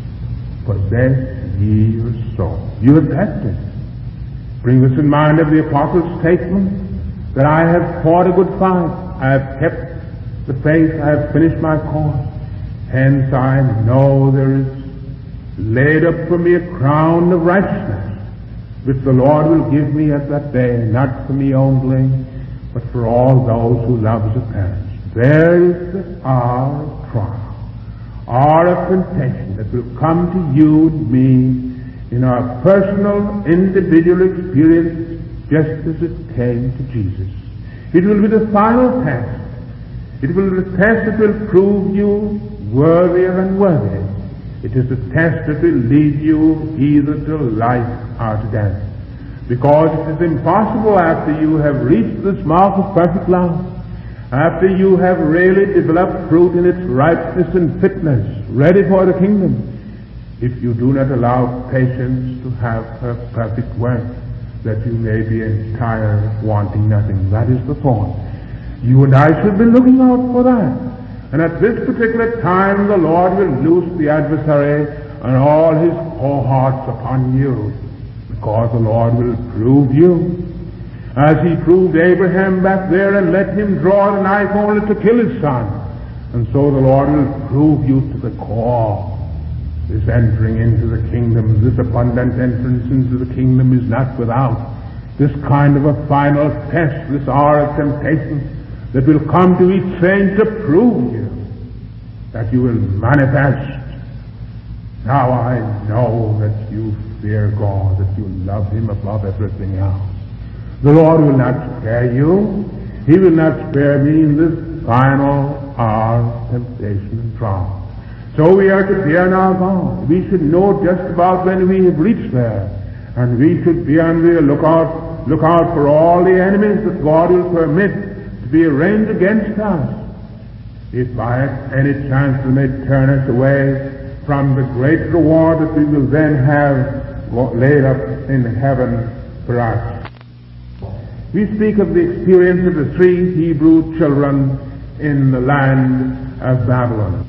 possess ye your soul. You have tested. Bring this in mind of the Apostle's statement that I have fought a good fight, I have kept the faith, I have finished my course. Hence I know there is laid up for me a crown of righteousness, which the Lord will give me at that day, not for me only, but for all those who love to perish. There is the hour of trial, hour of temptation that will come to you and me in our personal, individual experience, just as it came to Jesus. It will be the final test. It will be the test that will prove you worthy or unworthy. It is a test that will lead you either to life or to death. Because it is impossible after you have reached this mark of perfect love, after you have really developed fruit in its ripeness and fitness, ready for the kingdom, if you do not allow patience to have her perfect work, that you may be entire, wanting nothing. That is the point. You and I should be looking out for that. And at this particular time, the Lord will loose the adversary and all his cohorts upon you, because the Lord will prove you, as he proved Abraham back there and let him draw the knife only to kill his son. And so the Lord will prove you to the core. This entering into the kingdom, this abundant entrance into the kingdom is not without this kind of a final test, this hour of temptation that will come to each saint to prove you that you will manifest. Now I know that you fear God, that you love him above everything else. The Lord will not spare you. He will not spare me in this final hour of temptation and trial. So we are to fear our God. We should know just about when we have reached there. And we should be on the lookout, look out for all the enemies that God will permit to be arraigned against us, if by any chance they may turn us away from the great reward that we will then have laid up in heaven for us. We speak of the experience of the three Hebrew children in the land of Babylon,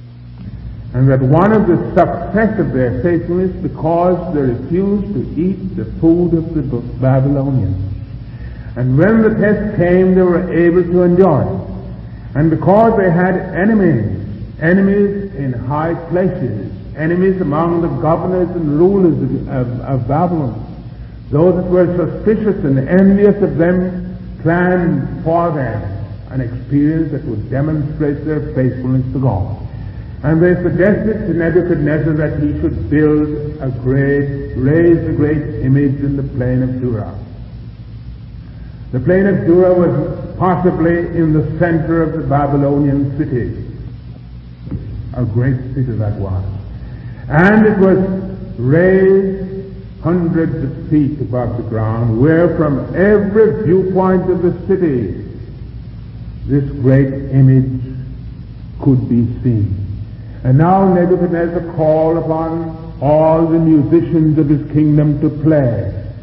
and that one of the success of their faithfulness because they refused to eat the food of the Babylonians. And when the test came, they were able to endure it. And because they had enemies, enemies in high places, enemies among the governors and rulers of, of, of Babylon, those that were suspicious and envious of them planned for them an experience that would demonstrate their faithfulness to God. And they suggested to Nebuchadnezzar that he should build a great, raise a great image in the plain of Dura. The plain of Dura was possibly in the center of the Babylonian city. A great city that was. And it was raised hundreds of feet above the ground, where from every viewpoint of the city this great image could be seen. And now Nebuchadnezzar called upon all the musicians of his kingdom to play.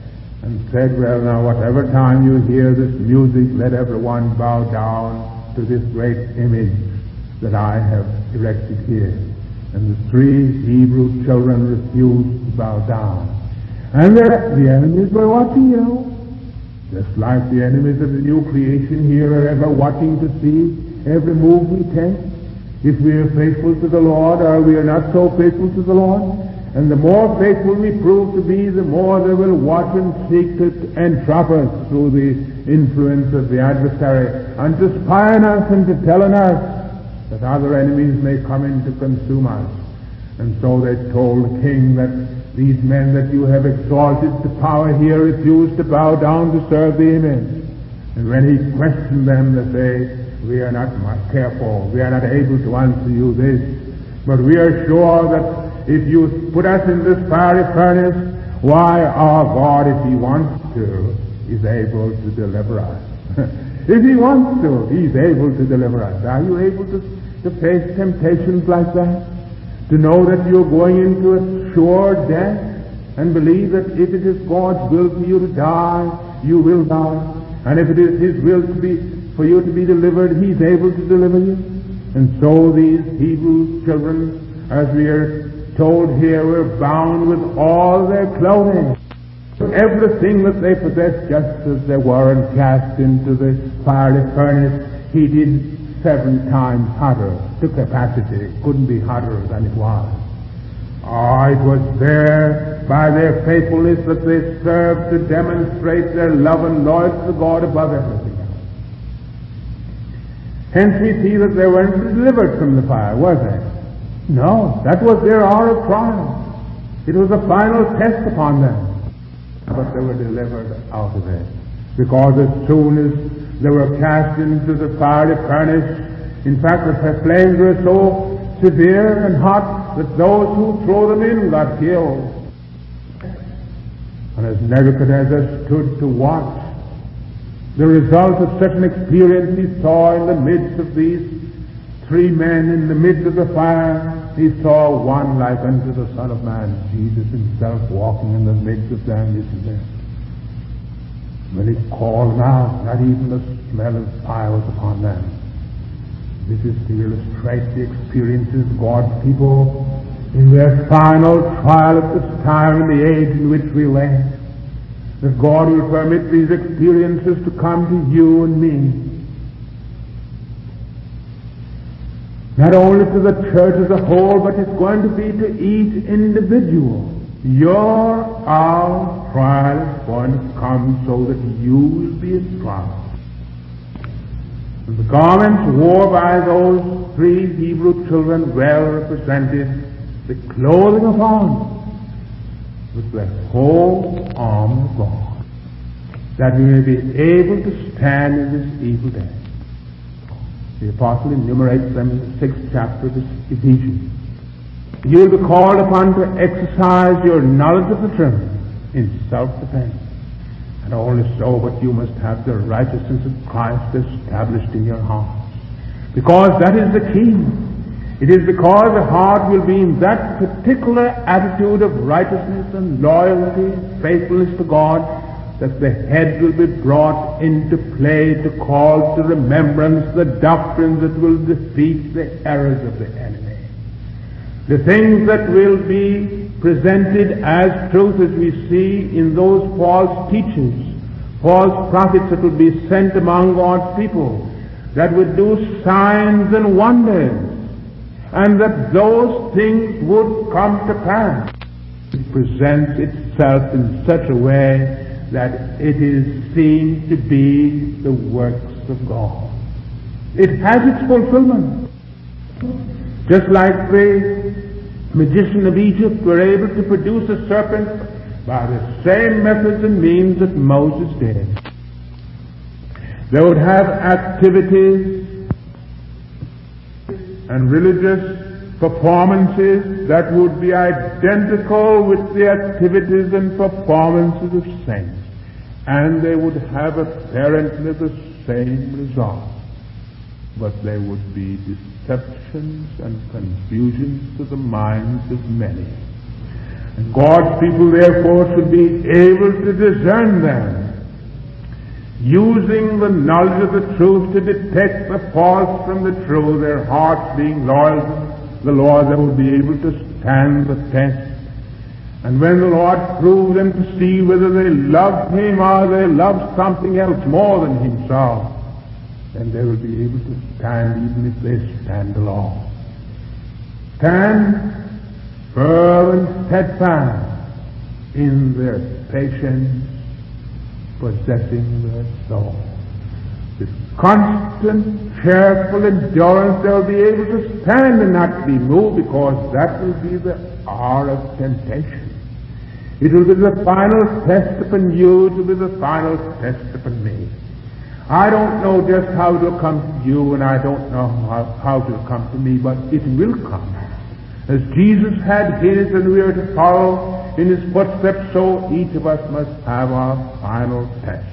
and said, well, now whatever time you hear this music, let everyone bow down to this great image that I have erected here. And the three Hebrew children refused to bow down. And the, the enemies were watching, you know. Just like the enemies of the new creation here are ever watching to see every move we take. If we are faithful to the Lord or we are not so faithful to the Lord. And the more faithful we prove to be, the more they will watch and seek to entrap us through the influence of the adversary, and to spy on us and to tell on us that other enemies may come in to consume us. And so they told the king that these men that you have exalted to power here refuse to bow down to serve the image. And when he questioned them, they say, we are not careful, we are not able to answer you this, but we are sure that if you put us in this fiery furnace, why, our God, if he wants to, is able to deliver us. If he wants to, he's able to deliver us. Are you able to, to face temptations like that? To know that you're going into a sure death, and believe that if it is God's will for you to die, you will die. And if it is his will to be, for you to be delivered, he's able to deliver you. And so these Hebrew children, as we are told here, were bound with all their clothing, everything that they possessed, just as they were, and cast into the fiery furnace, heated seven times hotter to capacity. Couldn't be hotter than it was. Ah, oh, it was there by their faithfulness that they served to demonstrate their love and loyalty to God above everything else. Hence we see that they weren't delivered from the fire, were they? No, that was their hour of trial. It was a final test upon them. But they were delivered out of it. Because as soon as they were cast into the fiery furnace, in fact the flames were so severe and hot that those who threw them in got killed. And as Nebuchadnezzar stood to watch the result of such an experience, he saw in the midst of these three men, in the midst of the fire, he saw one like unto the Son of Man, Jesus himself, walking in the midst of them. Isn't there? When he called them out, not even the smell of fire was upon them. This is to illustrate the experiences of God's people in their final trial at this time in the age in which we live. That God will permit these experiences to come to you and me. Not only to the church as a whole, but it's going to be to each individual. Your hour trial is going to come so that you will be in trial. And the garments worn by those three Hebrew children well represented the clothing of honor with the whole armor of God, that we may be able to stand in this evil day. The apostle enumerates them in the sixth chapter of Ephesians. You will be called upon to exercise your knowledge of the truth in self-defense. And only so, but you must have the righteousness of Christ established in your hearts. Because that is the key. It is because the heart will be in that particular attitude of righteousness and loyalty, faithfulness to God, that the head will be brought into play to call to remembrance the doctrines that will defeat the errors of the enemy. The things that will be presented as truth, as we see in those false teachers, false prophets that will be sent among God's people, that would do signs and wonders, and that those things would come to pass. It presents itself in such a way that it is seen to be the works of God. It has its fulfillment. Just like the magician of Egypt were able to produce a serpent by the same methods and means that Moses did. They would have activities and religious performances that would be identical with the activities and performances of saints. And they would have apparently the same result. But there would be deceptions and confusions to the minds of many. God's people, therefore, should be able to discern them, using the knowledge of the truth to detect the false from the true, their hearts being loyal to the Lord, they will be able to stand the test. And when the Lord proves them to see whether they love Him or they love something else more than Himself, then they will be able to stand even if they stand alone. Stand firm and steadfast in their patience, possessing their soul. With constant, cheerful endurance, they'll be able to stand and not be moved, because that will be the hour of temptation. It will be the final test upon you, it will be the final test upon me. I don't know just how it will come to you, and I don't know how, how it will come to me, but it will come. As Jesus had His, and we are to follow in His footsteps, so each of us must have our final test.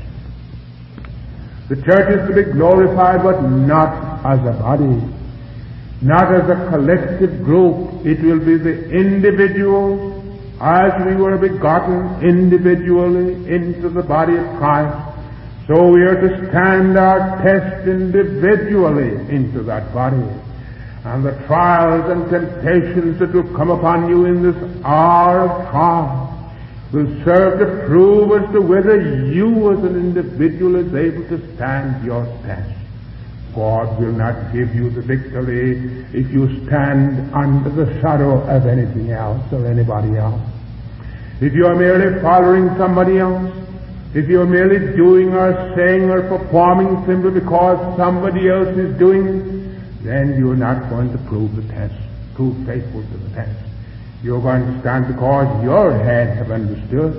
The church is to be glorified, but not as a body, not as a collective group. It will be the individuals, as we were begotten individually into the body of Christ. So we are to stand our test individually into that body. And the trials and temptations that will come upon you in this hour of trial will serve to prove as to whether you as an individual is able to stand your test. God will not give you the victory if you stand under the shadow of anything else or anybody else. If you are merely following somebody else, if you are merely doing or saying or performing simply because somebody else is doing it, then you are not going to prove the test, prove faithful to the test. You're going to stand because your head have understood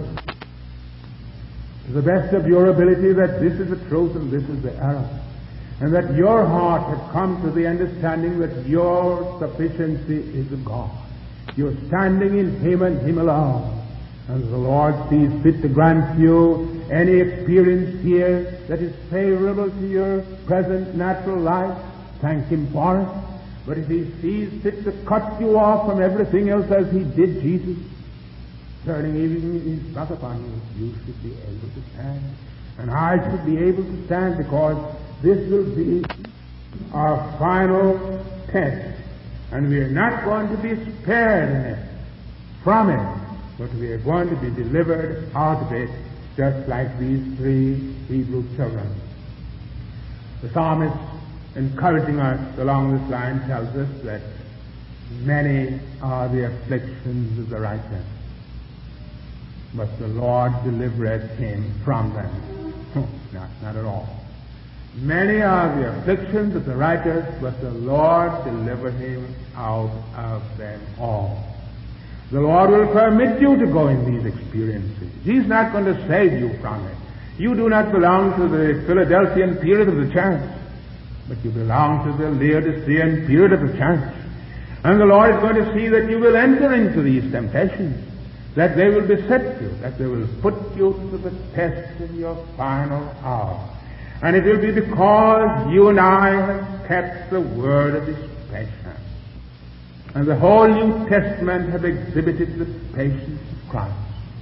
to the best of your ability that this is the truth and this is the error, and that your heart has come to the understanding that your sufficiency is of God. You're standing in Him and Him alone. And the Lord sees fit to grant you any experience here that is favorable to your present natural life, thank Him for it. But if He sees fit to cut you off from everything else as He did Jesus, turning even His back upon you, you should be able to stand. And I should be able to stand, because this will be our final test. And we are not going to be spared in it, from it, but we are going to be delivered out of it, just like these three Hebrew children. The psalmist, encouraging us along this line, tells us that many are the afflictions of the righteous, but the Lord delivereth him from them. not, not at all. Many are the afflictions of the righteous, but the Lord delivered him out of them all. The Lord will permit you to go in these experiences. He's not going to save you from it. You do not belong to the Philadelphian period of the church, but you belong to the Laodicean period of the church. And the Lord is going to see that you will enter into these temptations, that they will beset you, that they will put you to the test in your final hour. And it will be because you and I have kept the word of His patience. And the whole New Testament have exhibited the patience of Christ.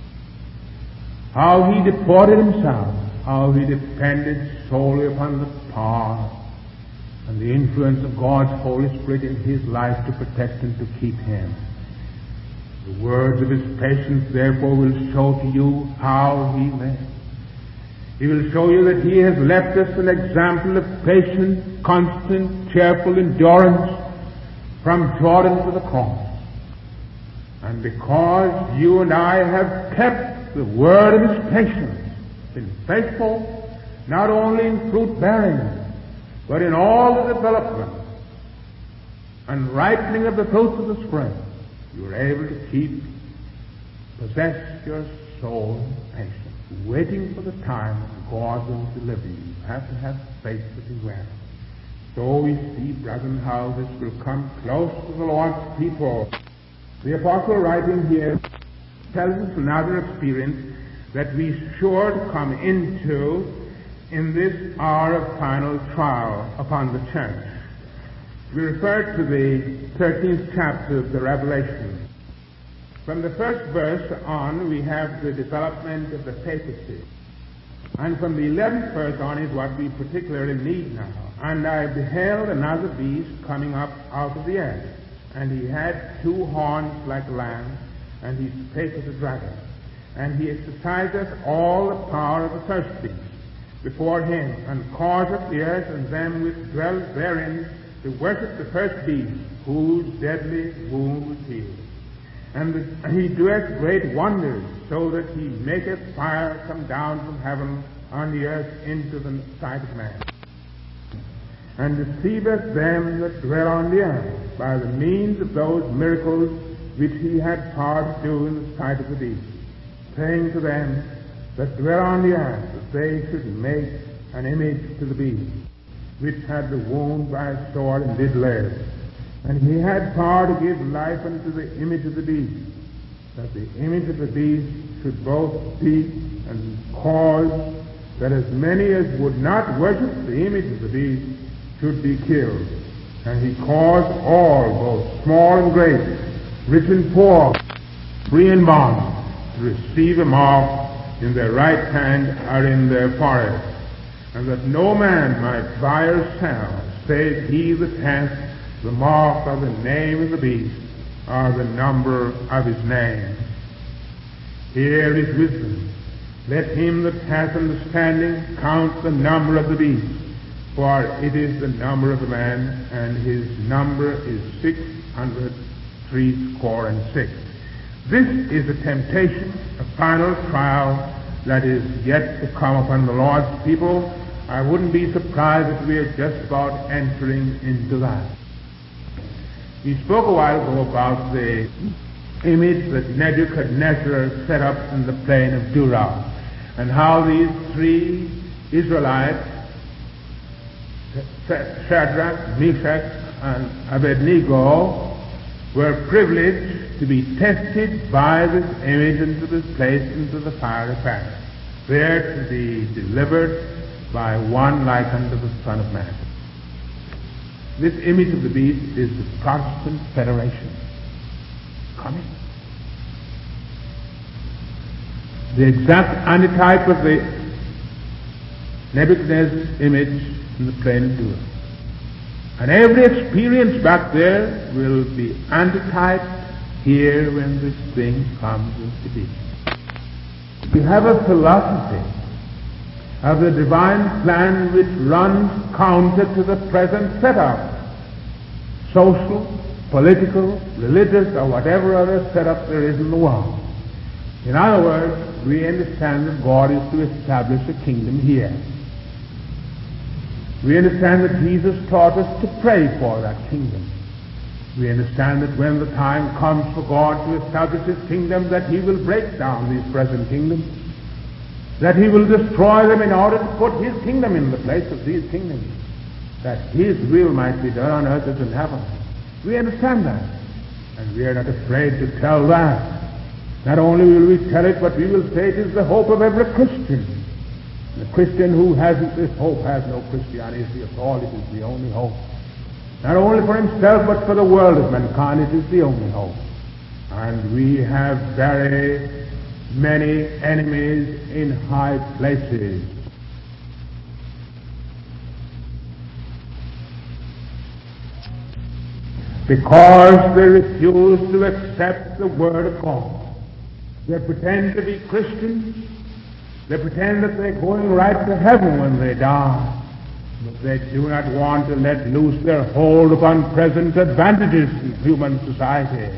How He deported Himself, how He depended solely upon the power and the influence of God's Holy Spirit in His life to protect and to keep Him. The words of His patience, therefore, will show to you how He lived. He will show you that He has left us an example of patient, constant, cheerful endurance from Jordan to the cross. And because you and I have kept the word of His patience, been faithful, not only in fruit bearing, but in all the development and ripening of the fruits of the Spirit, you are able to keep, possess your soul in patience, waiting for the time when God will deliver you. You have to have faith that He will. So we see, brethren, how this will come close to the Lord's people. The apostle writing here tells us another experience that we sure to come into in this hour of final trial upon the church. We refer to the thirteenth chapter of the Revelation. From the first verse on, we have the development of the papacy. And from the eleventh verse on is what we particularly need now. And I beheld another beast coming up out of the earth, and he had two horns like a lamb, and he spake as a dragon. And he exerciseth all the power of the first beast before him, and causeth the earth and them which dwell therein to worship the first beast, whose deadly wound was healed. And, the, and he doeth great wonders, so that he maketh fire come down from heaven on the earth into the sight of man, and deceiveth them that dwell on the earth by the means of those miracles which he had power to do in the sight of the beast, saying to them that dwell on the earth that they should make an image to the beast, which had the wound by a sword and did live. And he had power to give life unto the image of the beast, that the image of the beast should both speak and cause that as many as would not worship the image of the beast should be killed. And he caused all, both small and great, rich and poor, free and bond, to receive a mark in their right hand or in their forehead, and that no man might buy or sell, save he that hath the mark of the name of the beast, or the number of his name. Here is wisdom. Let him that hath understanding count the number of the beast, for it is the number of a man, and his number is six hundred threescore and six. This is a temptation, a final trial that is yet to come upon the Lord's people. I wouldn't be surprised if we are just about entering into that. We spoke a while ago about the image that Nebuchadnezzar set up in the plain of Dura, and how these three Israelites, Shadrach, Meshach, and Abednego, were privileged to be tested by this image and to be placed into the fiery furnace, there to be delivered by one like unto the Son of Man. This image of the beast is the Protestant Federation coming. The exact antitype of the Nebuchadnezzar's image in the plain of Dura. And every experience back there will be antityped here when this thing comes into being. We have a philosophy of the divine plan which runs counter to the present setup, social, political, religious, or whatever other setup there is in the world. In other words, we understand that God is to establish a kingdom here. We understand that Jesus taught us to pray for that kingdom. We understand that when the time comes for God to establish His kingdom, that He will break down these present kingdoms, that He will destroy them in order to put His kingdom in the place of these kingdoms, that His will might be done on earth as in heaven. We understand that, and we are not afraid to tell that. Not only will we tell it, but we will say it is the hope of every Christian. The Christian who hasn't this hope has no Christianity at all. It is the only hope. Not only for himself, but for the world of mankind, it is the only hope. And we have very many enemies in high places. Because they refuse to accept the Word of God. They pretend to be Christians. They pretend that they're going right to heaven when they die. But they do not want to let loose their hold upon present advantages in human society.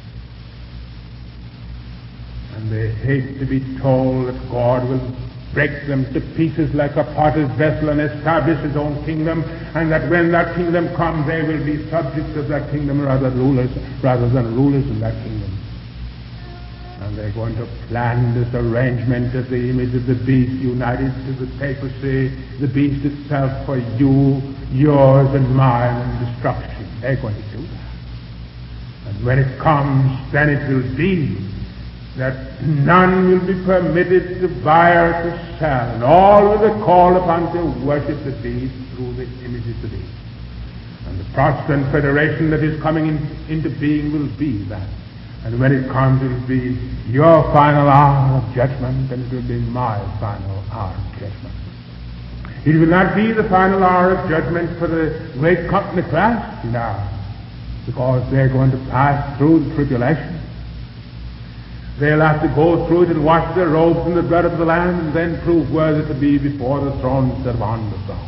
And they hate to be told that God will break them to pieces like a potter's vessel and establish His own kingdom, and that when that kingdom comes, they will be subjects of that kingdom rather than rulers, rather than rulers in that kingdom. And they're going to plan this arrangement of the image of the beast united to the papacy, the beast itself for you, yours, and mine, and destruction. They're going to do that. And when it comes, then it will be that none will be permitted to buy or to sell, and all will be called upon to worship the beast through the image of the beast. And the Protestant Federation that is coming in, into being will be that. And when it comes, it will be your final hour of judgment, and it will be my final hour of judgment. It will not be the final hour of judgment for the great company class now, because they're going to pass through the tribulation. They'll have to go through it and wash their robes in the blood of the Lamb, and then prove worthy to be before the throne instead of on the throne.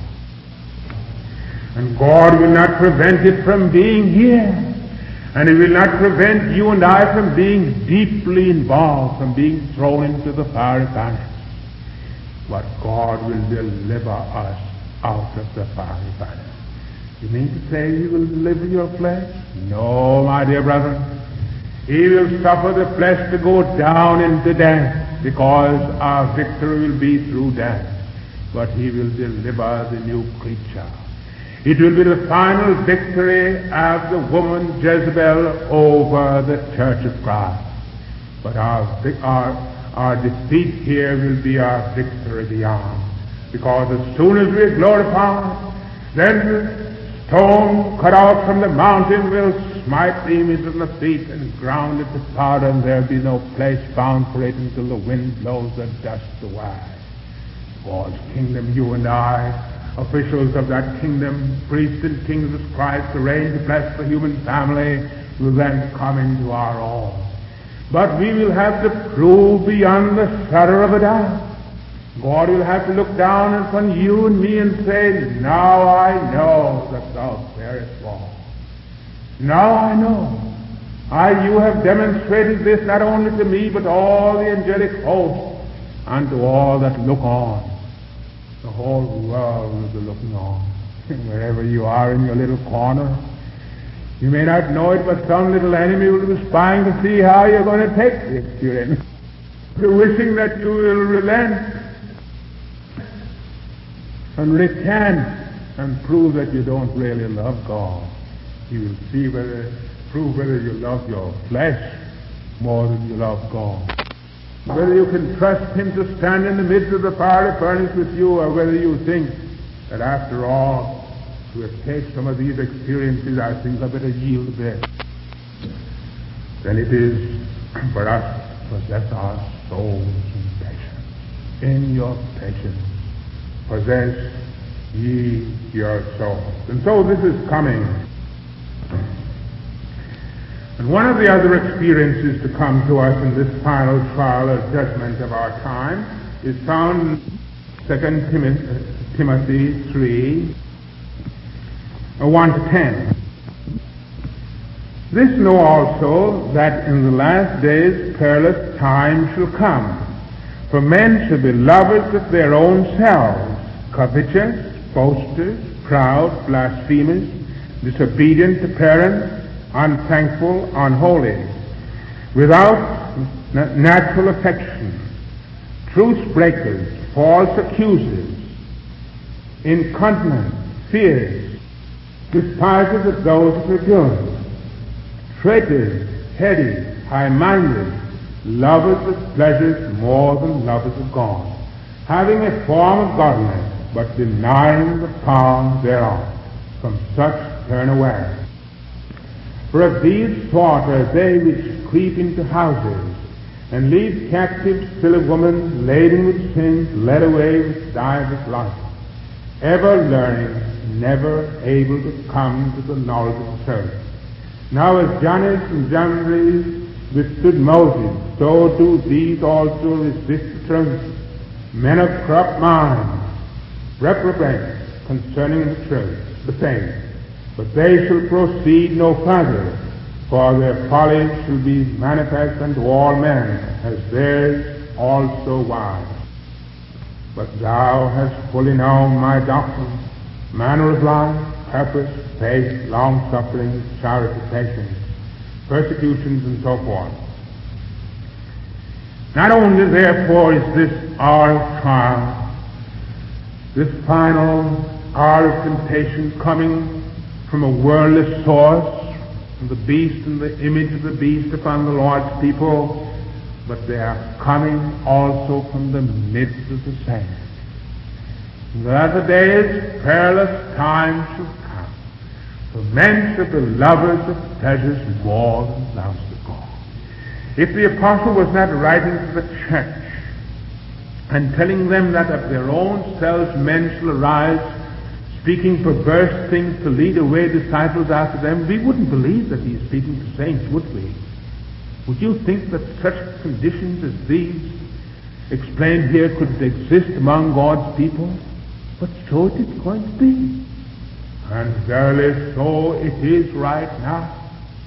And God will not prevent it from being here. And He will not prevent you and I from being deeply involved, from being thrown into the fiery furnace. But God will deliver us out of the fiery furnace. You mean to say He will deliver your flesh? No, my dear brethren. He will suffer the flesh to go down into death, because our victory will be through death. But He will deliver the new creature. It will be the final victory of the woman Jezebel over the Church of Christ. But our, our, our defeat here will be our victory beyond. Because as soon as we are glorified, then the stone cut out from the mountain will smite the image on the feet and ground it to powder, and there will be no place found for it until the wind blows the dust away. God's kingdom, you and I, officials of that kingdom, priests and kings of Christ, arranged to bless the human family, will then come into our own. But we will have to prove beyond the shadow of a doubt. God will have to look down upon you and me and say, now I know that thou bearest wrong. Now I know. I, you have demonstrated this not only to me, but all the angelic host, and to all that look on. The whole world will be looking on. Wherever you are in your little corner, you may not know it, but some little enemy will be spying to see how you're going to take this, your enemy. They're wishing that you will relent and recant and prove that you don't really love God. You will see whether, prove whether you love your flesh more than you love God. Whether you can trust Him to stand in the midst of the fiery furnace with you, or whether you think that after all, to escape some of these experiences, I think I better yield a bit. Then it is for us to possess our souls in patience. In your patience, possess ye your souls. And so this is coming. And one of the other experiences to come to us in this final trial or judgment of our time is found in Second Timothy three, one to ten. This know also, that in the last days perilous times shall come. For men shall be lovers of their own selves, covetous, boasters, proud, blasphemers, disobedient to parents, unthankful, unholy, without natural affection, truce breakers, false accusers, incontinent, fierce, despisers of those that are good, traitors, heady, high-minded, lovers of pleasures more than lovers of God, having a form of godliness, but denying the power thereof. From such turn away. For of these sort are they which creep into houses, and lead captive still a woman laden with sins, led away with divers lights, ever learning, never able to come to the knowledge of the truth. Now as Jannes and Jambres withstood Moses, so do these also resist the truth. Men of corrupt minds, reprobate concerning the truth, the faith. But they shall proceed no further, for their folly shall be manifest unto all men, as theirs also was. But thou hast fully known my doctrine, manner of life, purpose, faith, long-suffering, charity, patience, persecutions, and so forth. Not only, therefore, is this hour of trial, this final hour of temptation coming from a worldly source, from the beast and the image of the beast upon the Lord's people, but they are coming also from the midst of the saints. In the latter days, perilous times shall come, for men shall be lovers of pleasures more than lovers of God. If the apostle was not writing to the church and telling them that of their own selves men shall arise, speaking perverse things to lead away disciples after them, we wouldn't believe that he's speaking to saints, would we? Would you think that such conditions as these explained here could exist among God's people? But so it is going to be. And verily so it is right now.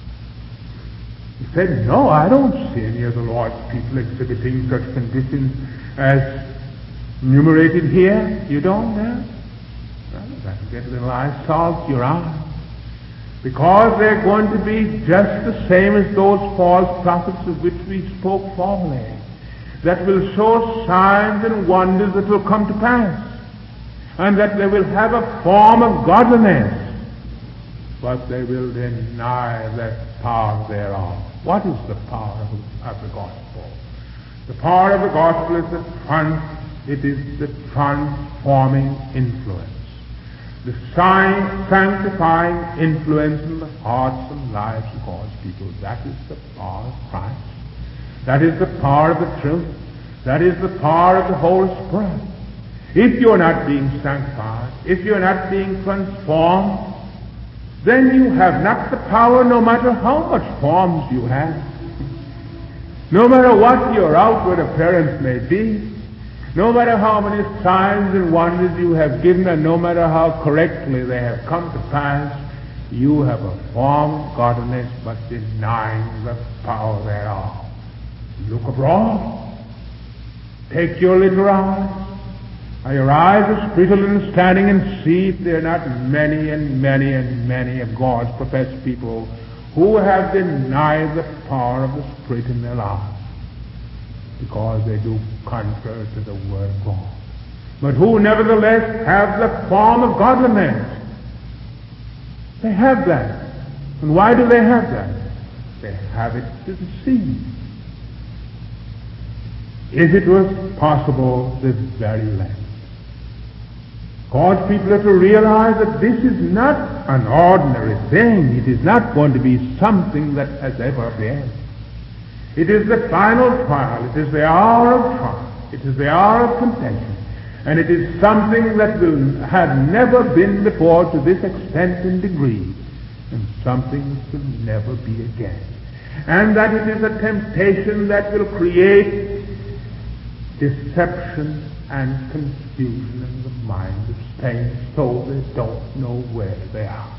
He said, no, I don't see any of the Lord's people exhibiting such conditions as enumerated here. You don't, eh? Well, that'll get a little eye salt to your eye. Because they're going to be just the same as those false prophets of which we spoke formerly, that will show signs and wonders that will come to pass, and that they will have a form of godliness, but they will deny the power thereof. What is the power of, of the gospel? The power of the gospel is the trans, it is the transforming influence, the sanctifying influence in the hearts and lives of God's people. That is the power of Christ. That is the power of the truth. That is the power of the Holy Spirit. If you're not being sanctified, if you're not being transformed, then you have not the power, no matter how much forms you have, no matter what your outward appearance may be, no matter how many signs and wonders you have given, and no matter how correctly they have come to pass, you have a form of godliness, but denying the power thereof. Look abroad. Take your little eyes. Are your eyes of spiritual understanding, and see if there are not many and many and many of God's professed people who have denied the power of the Spirit in their lives because they do contrary to the Word of God, but who nevertheless have the form of godliness. They have that. And why do they have that? They have it to deceive. If it was possible, this very length. God's people have to realize that this is not an ordinary thing. It is not going to be something that has ever been. It is the final trial. It is the hour of trial. It is the hour of temptation. And it is something that will have never been before to this extent and degree, and something that will never be again. And that it is a temptation that will create deception and confusion in the mind of saints, so they don't know where they are.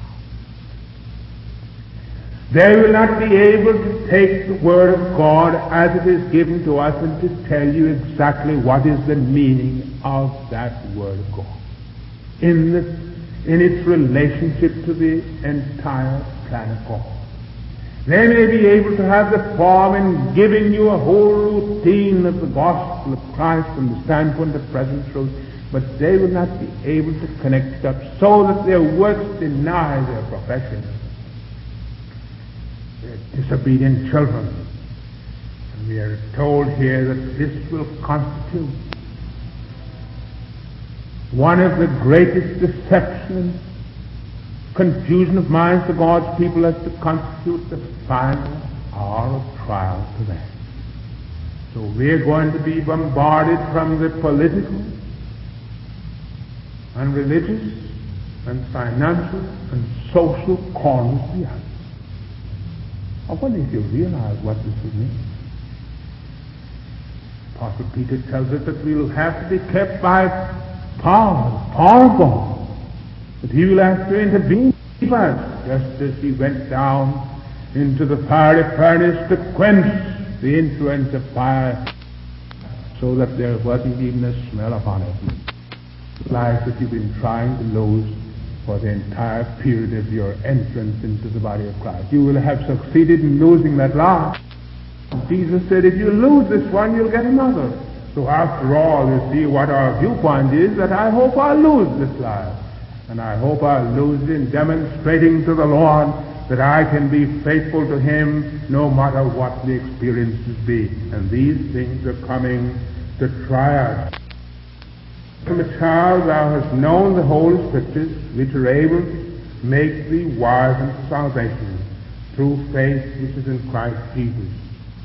They will not be able to take the Word of God as it is given to us and to tell you exactly what is the meaning of that Word of God in, the, in its relationship to the entire plan of God. They may be able to have the form in giving you a whole routine of the gospel of Christ from the standpoint of present truth, but they will not be able to connect it up so that their works deny their profession. They're disobedient children. And we are told here that this will constitute one of the greatest deceptions, confusion of minds to God's people, as to constitute the final hour of trial to them. So we're going to be bombarded from the political and religious and financial and social corners of the earth. I wonder if you realize what this would mean. Apostle Peter tells us that we'll have to be kept by power, power of God, that he will have to intervene for us, just as he went down into the fiery furnace to quench the influence of fire, so that there wasn't even a smell upon it. Life that you've been trying to lose for the entire period of your entrance into the body of Christ. You will have succeeded in losing that life. Jesus said, if you lose this one, you'll get another. So after all, you see what our viewpoint is, that I hope I lose this life. And I hope I lose it in demonstrating to the Lord that I can be faithful to Him no matter what the experiences be. And these things are coming to try us. From a child thou hast known the Holy Scriptures, which are able to make thee wise unto salvation through faith which is in Christ Jesus.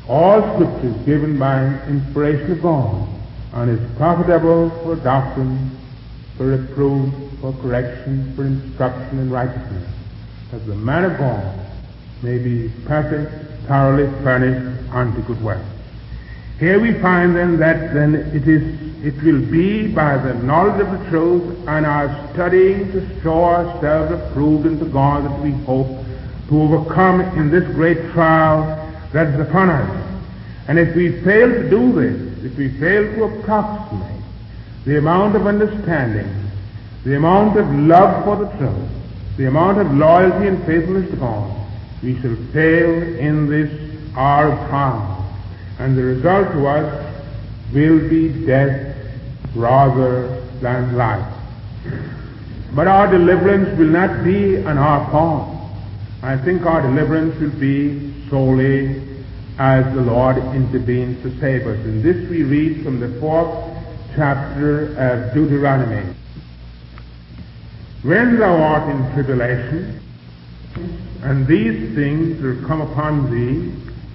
All Scripture is given by inspiration of God and is profitable for doctrine, for reproof, for correction, for instruction in righteousness, that the man of God may be perfect, thoroughly furnished unto good works. Here we find then that then it is it will be by the knowledge of the truth and our studying to show ourselves approved unto God that we hope to overcome in this great trial that is upon us. And if we fail to do this, if we fail to approximate the amount of understanding, the amount of love for the truth, the amount of loyalty and faithfulness to God, we shall fail in this hour of trial. And the result to us will be death rather than life. But our deliverance will not be on our part. I think our deliverance will be solely as the Lord intervenes to save us. And this we read from the fourth chapter of Deuteronomy. When thou art in tribulation, and these things will come upon thee,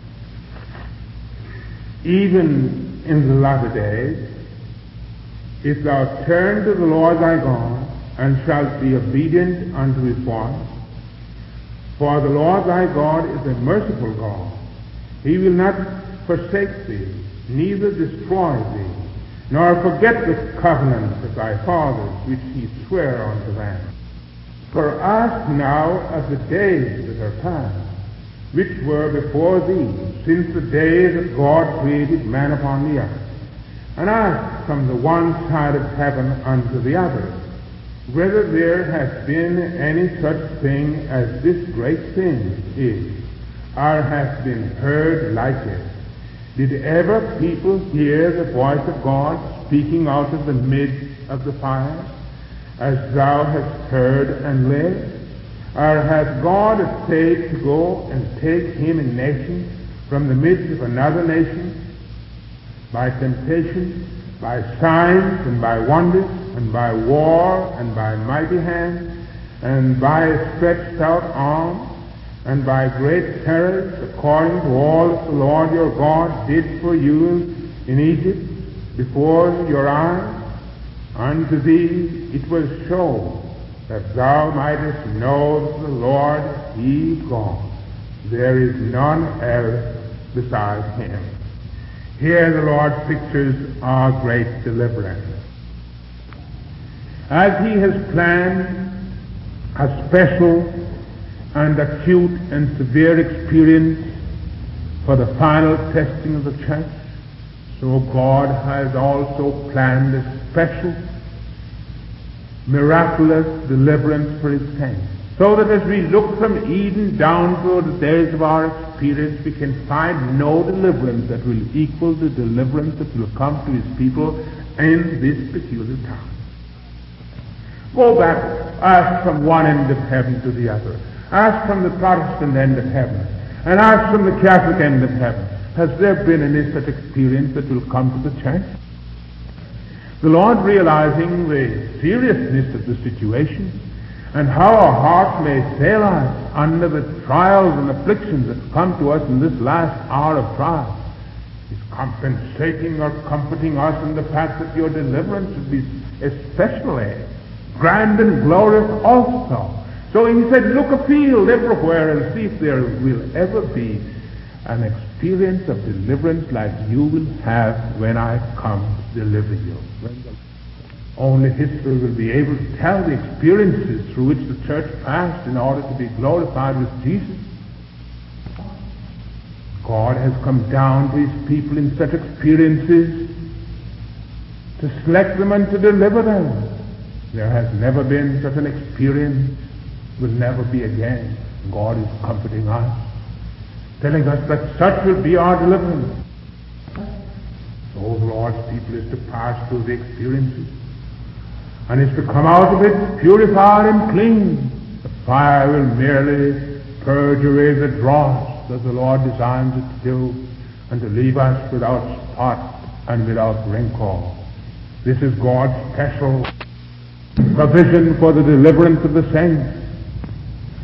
even in the latter days, if thou turn to the Lord thy God, and shalt be obedient unto his voice, for the Lord thy God is a merciful God. He will not forsake thee, neither destroy thee, nor forget the covenant of thy fathers, which he sware unto them. For ask now of the days that are past, which were before thee, since the days that God created man upon the earth, and ask from the one side of heaven unto the other, whether there hath been any such thing as this great thing is, or hath been heard like it. Did ever people hear the voice of God speaking out of the midst of the fire, as thou hast heard and lived? Or hath God essayed to go and take him a nation from the midst of another nation, by temptation, by signs, and by wonders, and by war, and by mighty hand, and by a stretched out arm, and by great terrors, according to all that the Lord your God did for you in Egypt before your eyes? Unto thee it was shown, that thou mightest know that the Lord, he is God. There is none else beside him. Here the Lord pictures our great deliverance. As he has planned a special and acute and severe experience for the final testing of the church, so God has also planned a special, miraculous deliverance for his saints. So that as we look from Eden down through the days of our experience, we can find no deliverance that will equal the deliverance that will come to his people in this peculiar time. Go back, ask from one end of heaven to the other. Ask from the Protestant end of heaven, and ask from the Catholic end of heaven. Has there been any such experience that will come to the church? The Lord, realizing the seriousness of the situation, and how our hearts may fail us under the trials and afflictions that come to us in this last hour of trial, is compensating or comforting us in the fact that your deliverance will be especially grand and glorious also. So he said, look afield everywhere and see if there will ever be an experience of deliverance like you will have when I come to deliver you. Only history will be able to tell the experiences through which the church passed in order to be glorified with Jesus. God has come down to his people in such experiences to select them and to deliver them. There has never been such an experience, will never be again. God is comforting us, telling us that such will be our deliverance. So the Lord's people is to pass through the experiences, and is to come out of it purified and clean. The fire will merely purge away the dross that the Lord designs it to do, and to leave us without spot and without wrinkle. This is God's special provision for the deliverance of the saints.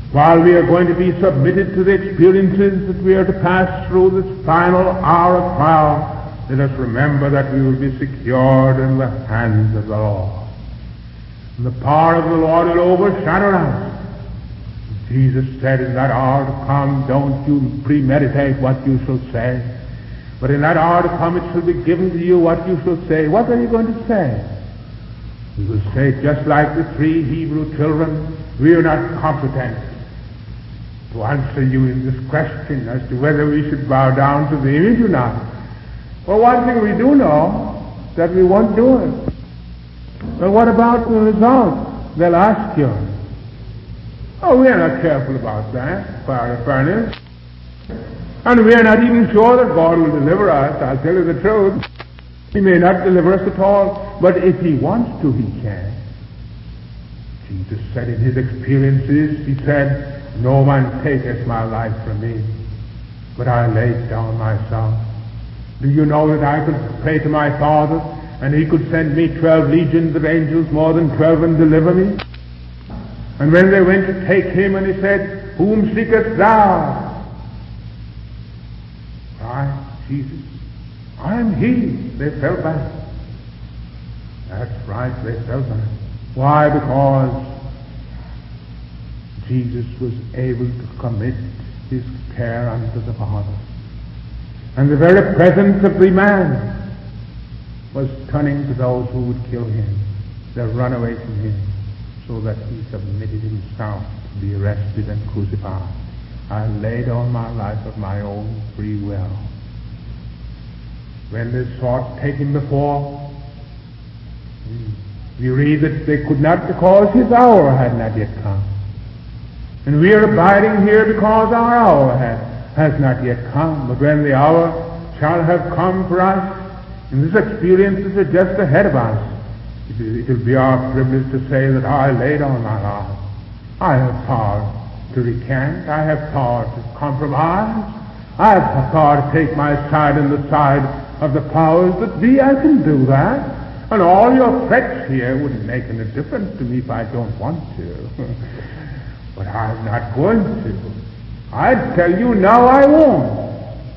while we are going to be submitted to the experiences that we are to pass through this final hour of trial, let us remember that we will be secured in the hands of the Lord. And the power of the Lord will overshadow us. Jesus said, in that hour to come, don't you premeditate what you shall say, but in that hour to come it shall be given to you what you shall say. What are you going to say? You will say, just like the three Hebrew children, we are not competent to answer you in this question as to whether we should bow down to the image or not. Well, one thing we do know, that we won't do it. Well, what about the result? They'll ask you. Oh, we are not careful about that, Father Furnace. And we are not even sure that God will deliver us. I'll tell you the truth. He may not deliver us at all, but if He wants to, He can. Jesus said in His experiences, He said, no man taketh my life from me, but I lay it down myself. Do you know that I could pray to my Father, and He could send me twelve legions of angels, more than twelve, and deliver me? And when they went to take Him, and He said, whom seekest thou? I, Jesus, I am He. They fell back. That's right, they fell back. Why? Because Jesus was able to commit His care unto the Father. And the very presence of the man was turning to those who would kill Him. They run away from Him, so that He submitted Himself to be arrested and crucified. I laid on my life of my own free will. When they sought to take Him before, we read that they could not, because His hour had not yet come. And we are abiding here because our hour has, has not yet come. But when the hour shall have come for us, and this experience is just ahead of us, it will be our privilege to say that I laid on my life. I have power to recant. I have power to compromise. I have power to take my side and the side of the powers that be. I can do that. And all your threats here wouldn't make any difference to me if I don't want to. But I'm not going to. I tell you now I won't.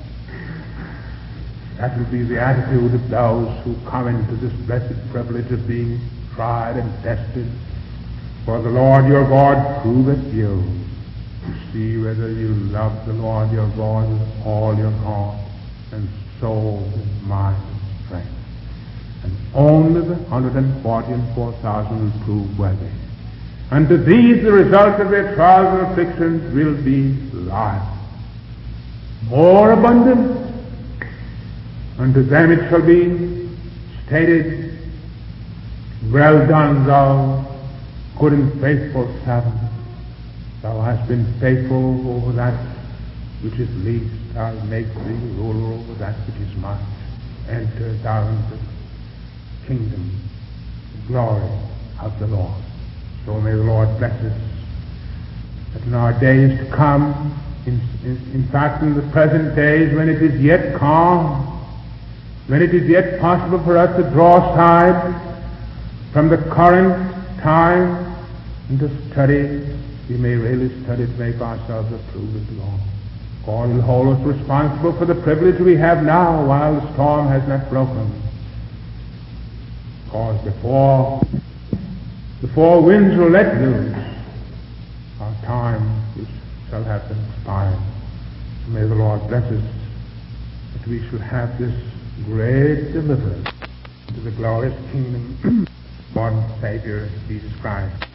That will be the attitude of those who come into this blessed privilege of being tried and tested. For the Lord your God proveth you, to see whether you love the Lord your God with all your heart and soul and mind and strength. And only the one hundred forty-four thousand will prove worthy. And to these the result of their trials and afflictions will be life, more abundant. Unto them it shall be stated, well done, thou good and faithful servant. Thou hast been faithful over that which is least. I'll make thee ruler over that which is much. Enter thou into the kingdom, the glory of the Lord. So may the Lord bless us, that in our days to come, in, in, in fact in the present days when it is yet calm, when it is yet possible for us to draw aside from the current time and to study, we may really study to make ourselves approved of the Lord. God will hold us responsible for the privilege we have now while the storm has not broken. Because before, before winds will let loose, our time which shall have been expired. May the Lord bless us, that we shall have this great deliverance to the glorious kingdom of our Savior Jesus Christ.